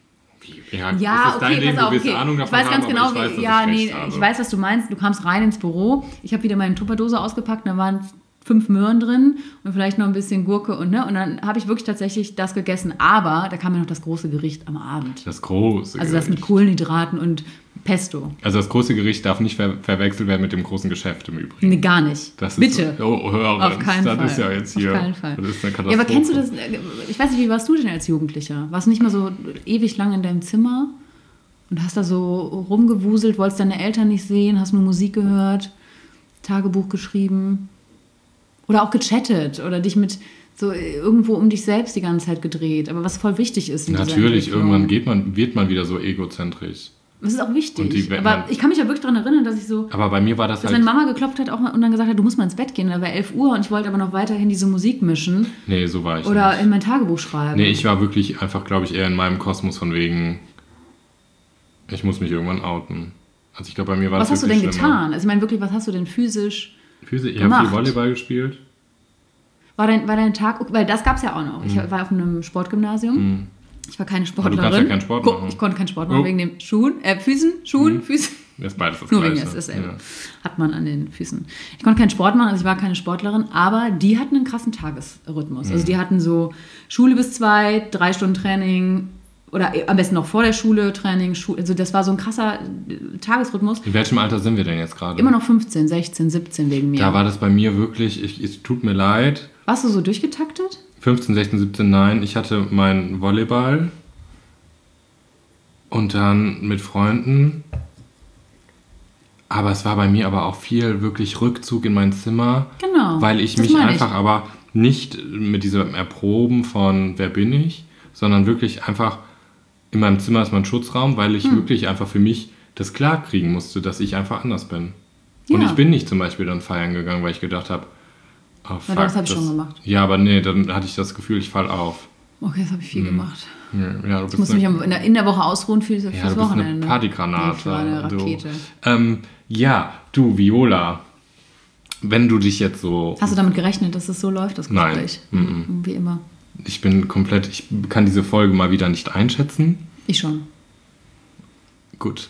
Ja, okay, pass auf, okay. Ahnung davon ich weiß ganz genau, ich weiß, was du meinst. Du kamst rein ins Büro, ich habe wieder meine Tupperdose ausgepackt, da waren 5 Möhren drin und vielleicht noch ein bisschen Gurke und dann habe ich wirklich tatsächlich das gegessen. Aber da kam ja noch das große Gericht am Abend. Das große Gericht. Also das mit Kohlenhydraten und Pesto. Also das große Gericht darf nicht verwechselt werden mit dem großen Geschäft im Übrigen. Nee, gar nicht. Bitte. Hören. Auf keinen Fall. Das ist ja jetzt hier. Auf keinen Fall. Das ist eine Katastrophe. Ja, aber kennst du das? Ich weiß nicht, wie warst du denn als Jugendlicher? Warst du nicht mal so ewig lang in deinem Zimmer und hast da so rumgewuselt, wolltest deine Eltern nicht sehen, hast nur Musik gehört, Tagebuch geschrieben oder auch gechattet oder dich mit so irgendwo um dich selbst die ganze Zeit gedreht, aber was voll wichtig ist. Natürlich, irgendwann wird man wieder so egozentrisch. Das ist auch wichtig. Aber ich kann mich ja wirklich daran erinnern, dass ich so... Aber bei mir war das dass meine Mama geklopft hat auch und dann gesagt hat, du musst mal ins Bett gehen. Da war 11 Uhr und ich wollte aber noch weiterhin diese Musik mischen. Nee, so war ich oder nicht. In mein Tagebuch schreiben. Nee, ich war wirklich einfach, glaube ich, eher in meinem Kosmos von wegen, ich muss mich irgendwann outen. Also ich glaube, bei mir war das was hast du denn getan? Also ich meine wirklich, was hast du denn physisch ich habe viel Volleyball gespielt. War dein Tag... Weil das gab es ja auch noch. Ich war auf einem Sportgymnasium. Ich war keine Sportlerin. Aber du kannst ja keinen Sport machen. Ich konnte keinen Sport machen wegen den Füßen. Das ist beides das Nur Gleiche. wegen dasselbe. Ja. Hat man an den Füßen. Ich konnte keinen Sport machen, also ich war keine Sportlerin, aber die hatten einen krassen Tagesrhythmus. Also die hatten so Schule bis 2, 3 Stunden Training oder am besten noch vor der Schule Training. Also das war so ein krasser Tagesrhythmus. In welchem Alter sind wir denn jetzt gerade? Immer noch 15, 16, 17 wegen mir. Da war das bei mir wirklich, es tut mir leid. Warst du so durchgetaktet? 15, 16, 17, nein. Ich hatte meinen Volleyball und dann mit Freunden. Aber es war bei mir aber auch viel wirklich Rückzug in mein Zimmer. Genau. Weil ich mich einfach aber nicht mit diesem Erproben von wer bin ich, sondern wirklich einfach in meinem Zimmer ist mein Schutzraum, weil ich wirklich einfach für mich das klar kriegen musste, dass ich einfach anders bin. Ja. Und ich bin nicht zum Beispiel dann feiern gegangen, weil ich gedacht habe, Oh, fuck, das habe ich schon gemacht. Ja, aber nee, dann hatte ich das Gefühl, ich falle auf. Okay, das habe ich viel gemacht. Ja, ich muss mich in der Woche ausruhen fürs Wochenende. Du bist eine Partygranate. Nee, eine Rakete. Ja, du, Viola, wenn du dich jetzt so... Hast du damit gerechnet, dass es so läuft, das Gespräch? Nein. Wie immer. Ich kann diese Folge mal wieder nicht einschätzen. Ich schon. Gut.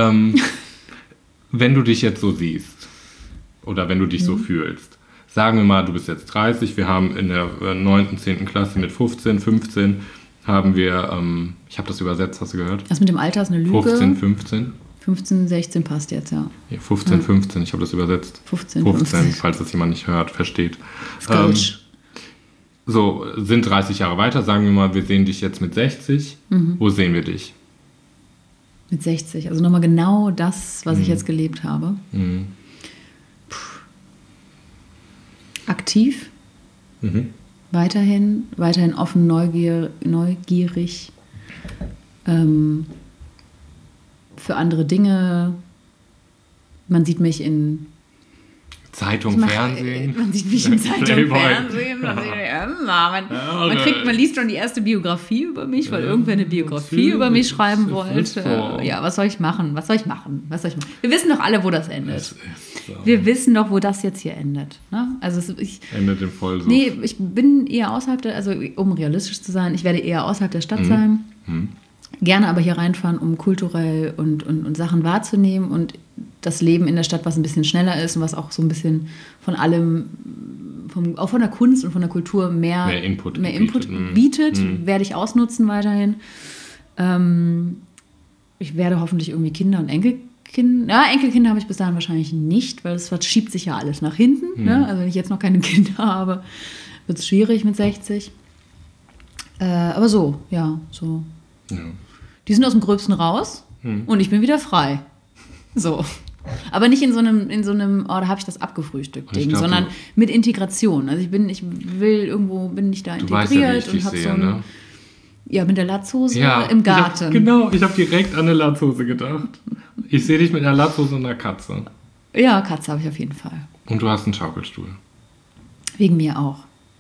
Wenn du dich jetzt so siehst oder wenn du dich so fühlst, sagen wir mal, du bist jetzt 30, wir haben in der 9., 10. Klasse mit 15 haben wir, ich habe das übersetzt, hast du gehört? Das mit dem Alter ist eine Lüge. 15. 15, 16 passt jetzt, ja. 15, ich habe das übersetzt. 15, falls das jemand nicht hört, versteht. So, sind 30 Jahre weiter, sagen wir mal, wir sehen dich jetzt mit 60. Wo sehen wir dich? Mit 60, also nochmal genau das, was ich jetzt gelebt habe. Aktiv, weiterhin offen, neugierig, für andere Dinge. Man sieht mich in Zeitung, Fernsehen. Man sieht mich in Zeitung, Fernsehen. Man liest schon die erste Biografie über mich, weil irgendwer eine Biografie über mich schreiben wollte. Ja, was soll ich machen? Wir wissen doch alle, wo das endet. Wir wissen doch, wo das jetzt hier endet. Ne? Also endet im Vollsuff. Nee, ich bin eher außerhalb um realistisch zu sein, ich werde eher außerhalb der Stadt sein. Gerne aber hier reinfahren, um kulturell und Sachen wahrzunehmen und das Leben in der Stadt, was ein bisschen schneller ist und was auch so ein bisschen von allem, auch von der Kunst und von der Kultur mehr Input bietet, werde ich ausnutzen weiterhin. Ich werde hoffentlich irgendwie Kinder und Enkelkinder. Ja, Enkelkinder habe ich bis dahin wahrscheinlich nicht, weil es verschiebt sich ja alles nach hinten. Ne? Also wenn ich jetzt noch keine Kinder habe, wird es schwierig mit 60. Aber so. Ja. Die sind aus dem Gröbsten raus und ich bin wieder frei. So. Aber nicht in so einem da habe ich das abgefrühstückt Ding, sondern mit Integration. Also ich bin nicht da integriert weißt ja, und habe so ein, ja, mit der Latzhose im Garten. Ich habe direkt an eine Latzhose gedacht. Ich sehe dich mit einer Latzhose und einer Katze. Ja, Katze habe ich auf jeden Fall. Und du hast einen Schaukelstuhl. Wegen mir auch.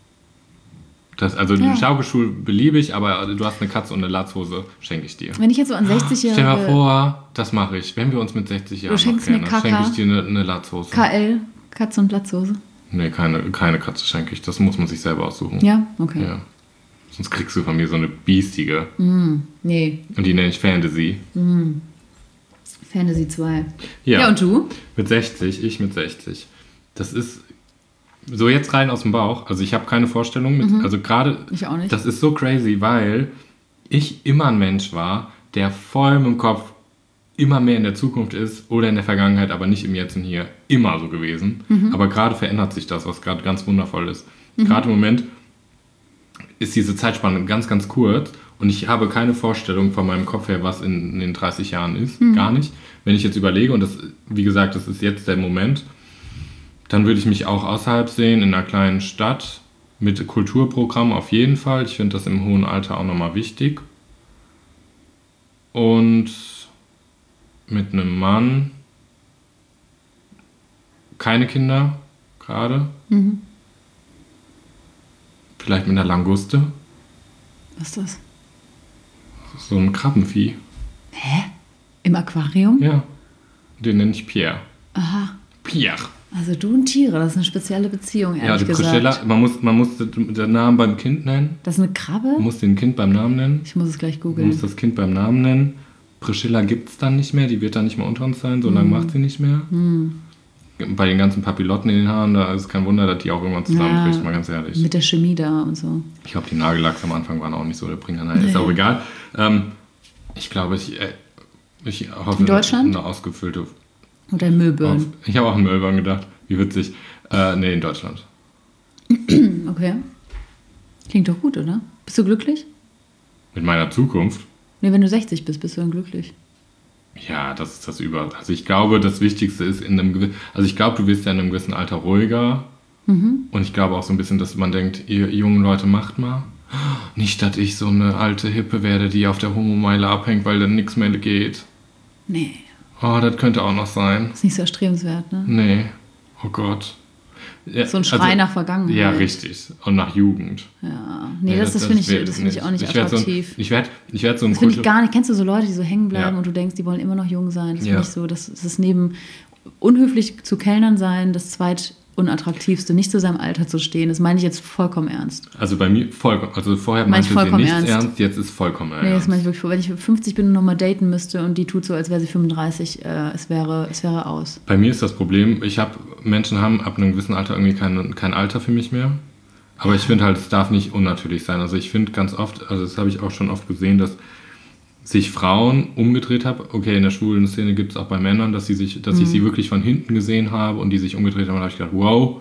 Den Schaukelstuhl beliebig, aber du hast eine Katze und eine Latzhose, schenke ich dir. Wenn ich jetzt so an 60-Jährige... Stell mal vor, das mache ich. Wenn wir uns mit 60 Jahren noch kennen, schenke ich dir eine Latzhose. KL, Katze und Latzhose? Nee, keine Katze schenke ich. Das muss man sich selber aussuchen. Ja? Okay. Ja. Sonst kriegst du von mir so eine biestige. Nee. Und die nenne ich Fantasy. Fantasy 2. Ja, und du? Mit 60, ich mit 60. Das ist... So jetzt rein aus dem Bauch, also ich habe keine Vorstellung, also gerade, ich auch nicht. Das ist so crazy, weil ich immer ein Mensch war, der voll im Kopf immer mehr in der Zukunft ist oder in der Vergangenheit, aber nicht im Jetzt und Hier, immer so gewesen. Aber gerade verändert sich das, was gerade ganz wundervoll ist. Gerade im Moment ist diese Zeitspanne ganz, ganz kurz und ich habe keine Vorstellung von meinem Kopf her, was in den 30 Jahren ist, gar nicht. Wenn ich jetzt überlege, und das, wie gesagt, das ist jetzt der Moment, dann würde ich mich auch außerhalb sehen, in einer kleinen Stadt, mit Kulturprogramm auf jeden Fall. Ich finde das im hohen Alter auch nochmal wichtig. Und mit einem Mann, keine Kinder gerade. Vielleicht mit einer Languste. Was ist das? Das ist so ein Krabbenvieh. Hä? Im Aquarium? Ja. Den nenne ich Pierre. Aha. Pierre. Also du und Tiere, das ist eine spezielle Beziehung, ehrlich gesagt. Priscilla, man muss den Namen beim Kind nennen. Das ist eine Krabbe? Man muss den Kind beim Namen nennen. Ich muss es gleich googeln. Man muss das Kind beim Namen nennen. Priscilla gibt es dann nicht mehr, die wird dann nicht mehr unter uns sein, so lange macht sie nicht mehr. Bei den ganzen Papillotten in den Haaren, da ist es kein Wunder, dass die auch irgendwann zusammenbricht, mal ganz ehrlich. Mit der Chemie da und so. Ich glaube, die Nagellacks am Anfang waren auch nicht so der Bringer. Nein, ist auch egal. Ich glaube, ich hoffe, in Deutschland? Eine ausgefüllte... Oder in Melbourne. Ich habe auch in Melbourne gedacht. Wie witzig. Nee, in Deutschland. Okay. Klingt doch gut, oder? Bist du glücklich? Mit meiner Zukunft? Nee, wenn du 60 bist du dann glücklich. Ja, das ist das über. Also ich glaube, das Wichtigste ist ich glaube, du wirst ja in einem gewissen Alter ruhiger. Und ich glaube auch so ein bisschen, dass man denkt, ihr jungen Leute, macht mal. Nicht, dass ich so eine alte Hippe werde, die auf der Homo-Meile abhängt, weil dann nichts mehr geht. Nee. Oh, das könnte auch noch sein. Ist nicht so erstrebenswert, ne? Nee. Oh Gott. So ein Schrei nach Vergangenheit. Ja, richtig. Und nach Jugend. Ja, nee, das finde ich auch nicht attraktiv. Ich werd so ein Das finde ich gar nicht. Kennst du so Leute, die so hängen bleiben und du denkst, die wollen immer noch jung sein? Das finde ich so, das ist neben unhöflich zu Kellnern sein, das zweitunattraktivste, nicht zu seinem Alter zu stehen. Das meine ich jetzt vollkommen ernst. Also bei mir vollkommen. Also vorher meinte sie nichts ernst, jetzt ist vollkommen ernst. Nee, das meine ich wirklich. Wenn ich 50 bin und nochmal daten müsste und die tut so, als wäre sie 35, es wäre aus. Bei mir ist das Problem, Menschen haben ab einem gewissen Alter irgendwie kein Alter für mich mehr. Aber ich finde halt, es darf nicht unnatürlich sein. Also ich finde ganz oft, also das habe ich auch schon oft gesehen, dass sich Frauen umgedreht haben. Okay, in der schwulen Szene gibt es auch bei Männern, dass ich sie wirklich von hinten gesehen habe und die sich umgedreht haben. Und da habe ich gedacht, wow,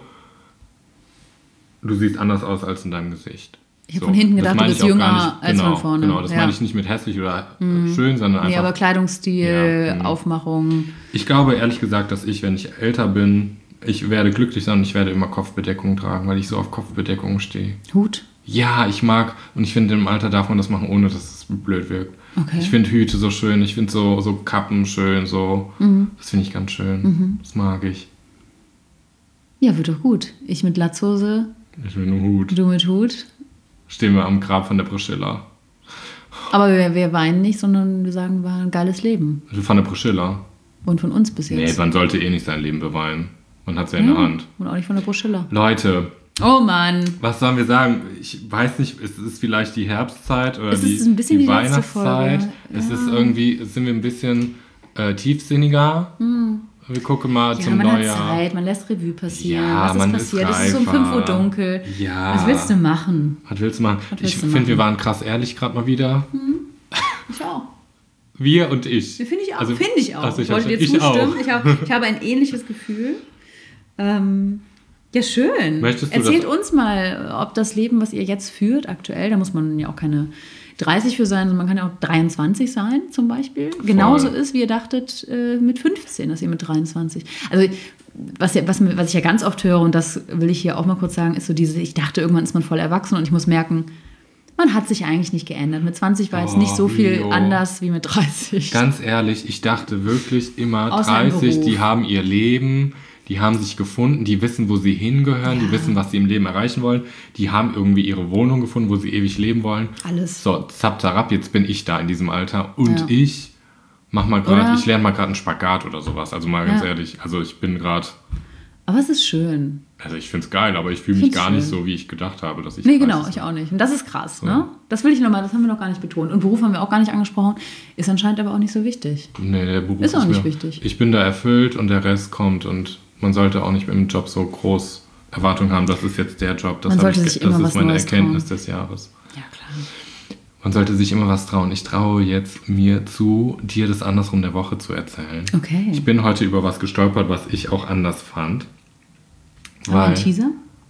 du siehst anders aus als in deinem Gesicht. Ich habe von hinten gedacht, du bist jünger als von vorne. Genau, das meine ich nicht mit hässlich oder schön, sondern einfach... Nee, aber Kleidungsstil, Aufmachung. Ich glaube ehrlich gesagt, dass wenn ich älter bin, ich werde glücklich sein und ich werde immer Kopfbedeckung tragen, weil ich so auf Kopfbedeckung stehe. Hut? Ja, ich mag, und ich finde, im Alter darf man das machen, ohne dass es blöd wirkt. Okay. Ich finde Hüte so schön, ich finde so Kappen schön, so. Das finde ich ganz schön. Das mag ich. Ja, wird doch gut. Ich mit Latzhose. Ich will nur Hut. Du mit Hut. Stehen wir am Grab von der Priscilla. Aber wir weinen nicht, sondern wir sagen, war ein geiles Leben. Von der Priscilla. Und von uns bis jetzt. Nee, man sollte nicht sein Leben beweinen. Man hat es ja in der Hand. Und auch nicht von der Priscilla. Leute. Oh Mann. Was sollen wir sagen? Ich weiß nicht, es ist vielleicht die Herbstzeit oder die Weihnachtszeit. Es ist irgendwie, sind wir ein bisschen tiefsinniger. Wir gucken mal zum man Neujahr. Hat Zeit, man lässt Revue passieren. Ja, was ist passiert? Es ist um 5 Uhr dunkel. Ja. Was willst du machen? Ich finde, wir waren krass ehrlich gerade mal wieder. Ich auch. Wir und ich. Finde ich auch. Also, finde ich auch. Ich wollte dir zustimmen. Ich habe ein ähnliches Gefühl. Ja, schön. Erzählt uns mal, ob das Leben, was ihr jetzt führt, aktuell, da muss man ja auch keine 30 für sein, sondern man kann ja auch 23 sein, zum Beispiel. Voll. Genauso ist, wie ihr dachtet, mit 15, dass ihr mit 23. Also, was ich ja ganz oft höre, und das will ich hier auch mal kurz sagen, ist so ich dachte, irgendwann ist man voll erwachsen und ich muss merken, man hat sich eigentlich nicht geändert. Mit 20 war jetzt nicht so viel anders wie mit 30. Ganz ehrlich, ich dachte wirklich immer, 30, die haben ihr Leben... Die haben sich gefunden, die wissen, wo sie hingehören, die wissen, was sie im Leben erreichen wollen. Die haben irgendwie ihre Wohnung gefunden, wo sie ewig leben wollen. Alles. So, zap, zarab, jetzt bin ich da in diesem Alter. Und ich lerne mal gerade einen Spagat oder sowas. Also mal ganz ehrlich, also ich bin gerade... Aber es ist schön. Also ich finde es geil, aber ich fühle mich gar nicht so, wie ich gedacht habe, dass ich... Nee, genau, ich auch nicht. Und das ist krass, so. Ne? Das will ich nochmal, das haben wir noch gar nicht betont. Und Beruf haben wir auch gar nicht angesprochen, ist anscheinend aber auch nicht so wichtig. Nee, der Beruf ist auch nicht wichtig. Ich bin da erfüllt und der Rest kommt und... Man sollte auch nicht mit dem Job so groß Erwartungen haben, das ist jetzt der Job. Das ist meine Erkenntnis des Jahres. Ja, klar. Man sollte sich immer was trauen. Ich traue jetzt mir zu, dir das andersrum der Woche zu erzählen. Okay. Ich bin heute über was gestolpert, was ich auch anders fand. Aber ein Teaser?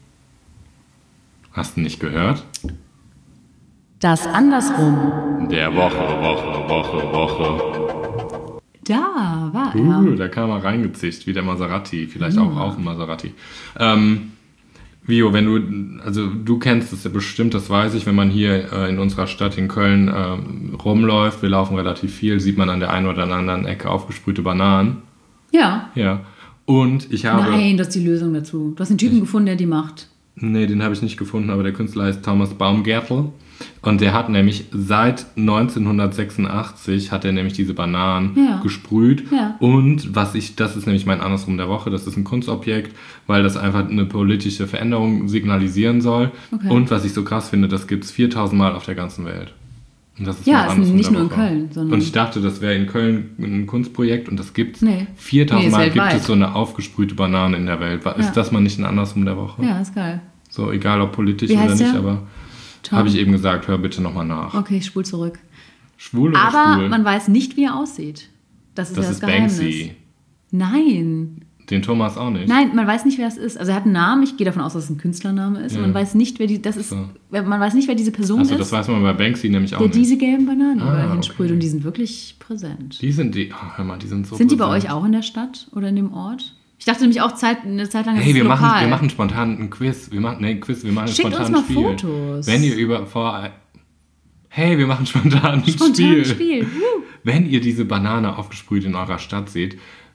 Hast du nicht gehört? Das Andersrum. Der Woche. Da war er. Da kam er reingezischt, wie der Maserati. Vielleicht auch auf dem Maserati. Vio, du kennst es ja bestimmt, das weiß ich, wenn man hier in unserer Stadt in Köln rumläuft, wir laufen relativ viel, sieht man an der einen oder anderen Ecke aufgesprühte Bananen. Ja. Ja. Und ich habe... Nein, das ist die Lösung dazu. Du hast einen Typen gefunden, der die macht. Nee, den habe ich nicht gefunden, aber der Künstler heißt Thomas Baumgärtel. Und der hat nämlich seit 1986 hat er nämlich diese Bananen gesprüht. Ja. Und das ist nämlich mein Andersrum der Woche, das ist ein Kunstobjekt, weil das einfach eine politische Veränderung signalisieren soll. Okay. Und was ich so krass finde, das gibt es 4000 Mal auf der ganzen Welt. Und das ist nicht nur in Köln. Sondern und ich dachte, das wäre in Köln ein Kunstprojekt und das gibt es. 4000 Mal gibt es so eine aufgesprühte Banane in der Welt. Ist das mal nicht ein Andersrum der Woche? Ja, ist geil. So, egal ob politisch oder nicht, aber... Habe ich eben gesagt, hör bitte nochmal nach. Okay, ich spule zurück. Schwul oder aber schwul? Man weiß nicht, wie er aussieht. Das ist das Geheimnis. Banksy. Nein. Den Thomas auch nicht? Nein, man weiß nicht, wer es ist. Also er hat einen Namen, ich gehe davon aus, dass es ein Künstlername ist. Ja. Man weiß nicht, wer diese Person ist. Das weiß man bei Banksy nämlich auch nicht. Der diese gelben Bananen überall hinsprüht und die sind wirklich präsent. Die sind so Sind die bei euch auch in der Stadt oder in dem Ort? Ich dachte nämlich auch eine Zeit lang, wir machen spontan ein Quiz. Wir machen ein spontan Spiel. Fotos. Wenn ihr wir machen spontan ein Spiel. Wenn ihr diese Banane aufgesprüht in eurer Stadt seht,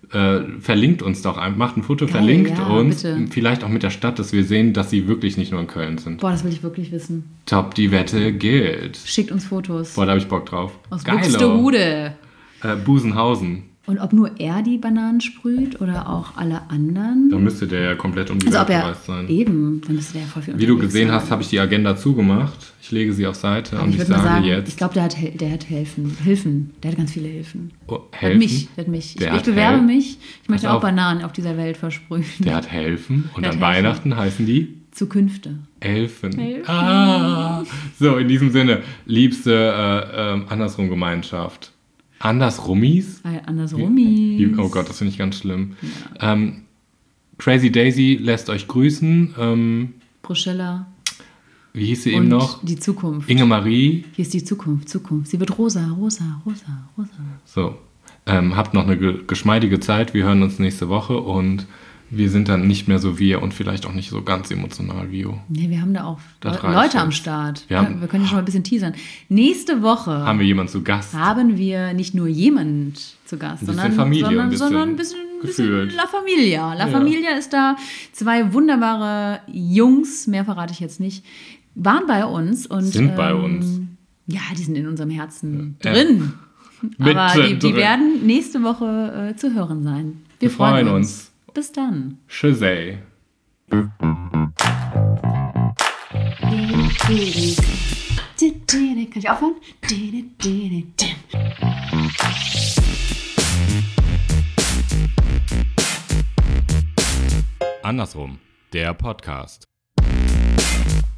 verlinkt uns doch einfach, macht ein Foto, verlinkt uns, bitte. Vielleicht auch mit der Stadt, dass wir sehen, dass sie wirklich nicht nur in Köln sind. Boah, das will ich wirklich wissen. Top, die Wette gilt. Schickt uns Fotos. Boah, da habe ich Bock drauf. Aus Buxtehude. Busenhausen. Und ob nur er die Bananen sprüht oder auch alle anderen? Dann müsste der ja komplett um die Welt gereist sein. Eben, dann müsste der ja voll viel Wie du gesehen hast, habe ich die Agenda zugemacht. Ich lege sie auf Seite und ich sage sagen, jetzt... Ich glaube, der hat Hilfen. Der hat ganz viele Hilfen. Oh, Helfen? Der hat mich. Ich bewerbe mich. Ich möchte auch Bananen auf dieser Welt versprühen. Der hat Helfen und an Weihnachten heißen die? Zukünfte. Elfen. Ah. So, in diesem Sinne, liebste Andersrum-Gemeinschaft. Andersrummis? Andersrummis. Oh Gott, das finde ich ganz schlimm. Ja. Crazy Daisy lässt euch grüßen. Bruschella. Wie hieß sie eben noch? Die Zukunft. Inge-Marie. Hier ist die Zukunft. Sie wird rosa. So, habt noch eine geschmeidige Zeit. Wir hören uns nächste Woche und wir sind dann nicht mehr so wir und vielleicht auch nicht so ganz emotional wie Jo. Nee, wir haben da auch Leute am Start. Wir können ja schon mal ein bisschen teasern. Nächste Woche haben wir jemanden zu Gast. Haben wir nicht nur jemanden zu Gast, sondern ein bisschen La Familia. La Familia ist da. 2 wunderbare Jungs, mehr verrate ich jetzt nicht, waren bei uns. Und sind bei uns. Ja, die sind in unserem Herzen drin. Aber die werden nächste Woche zu hören sein. Wir freuen uns. Bis dann. Tschüssi. Kann ich aufhören? Andersrum, der Podcast.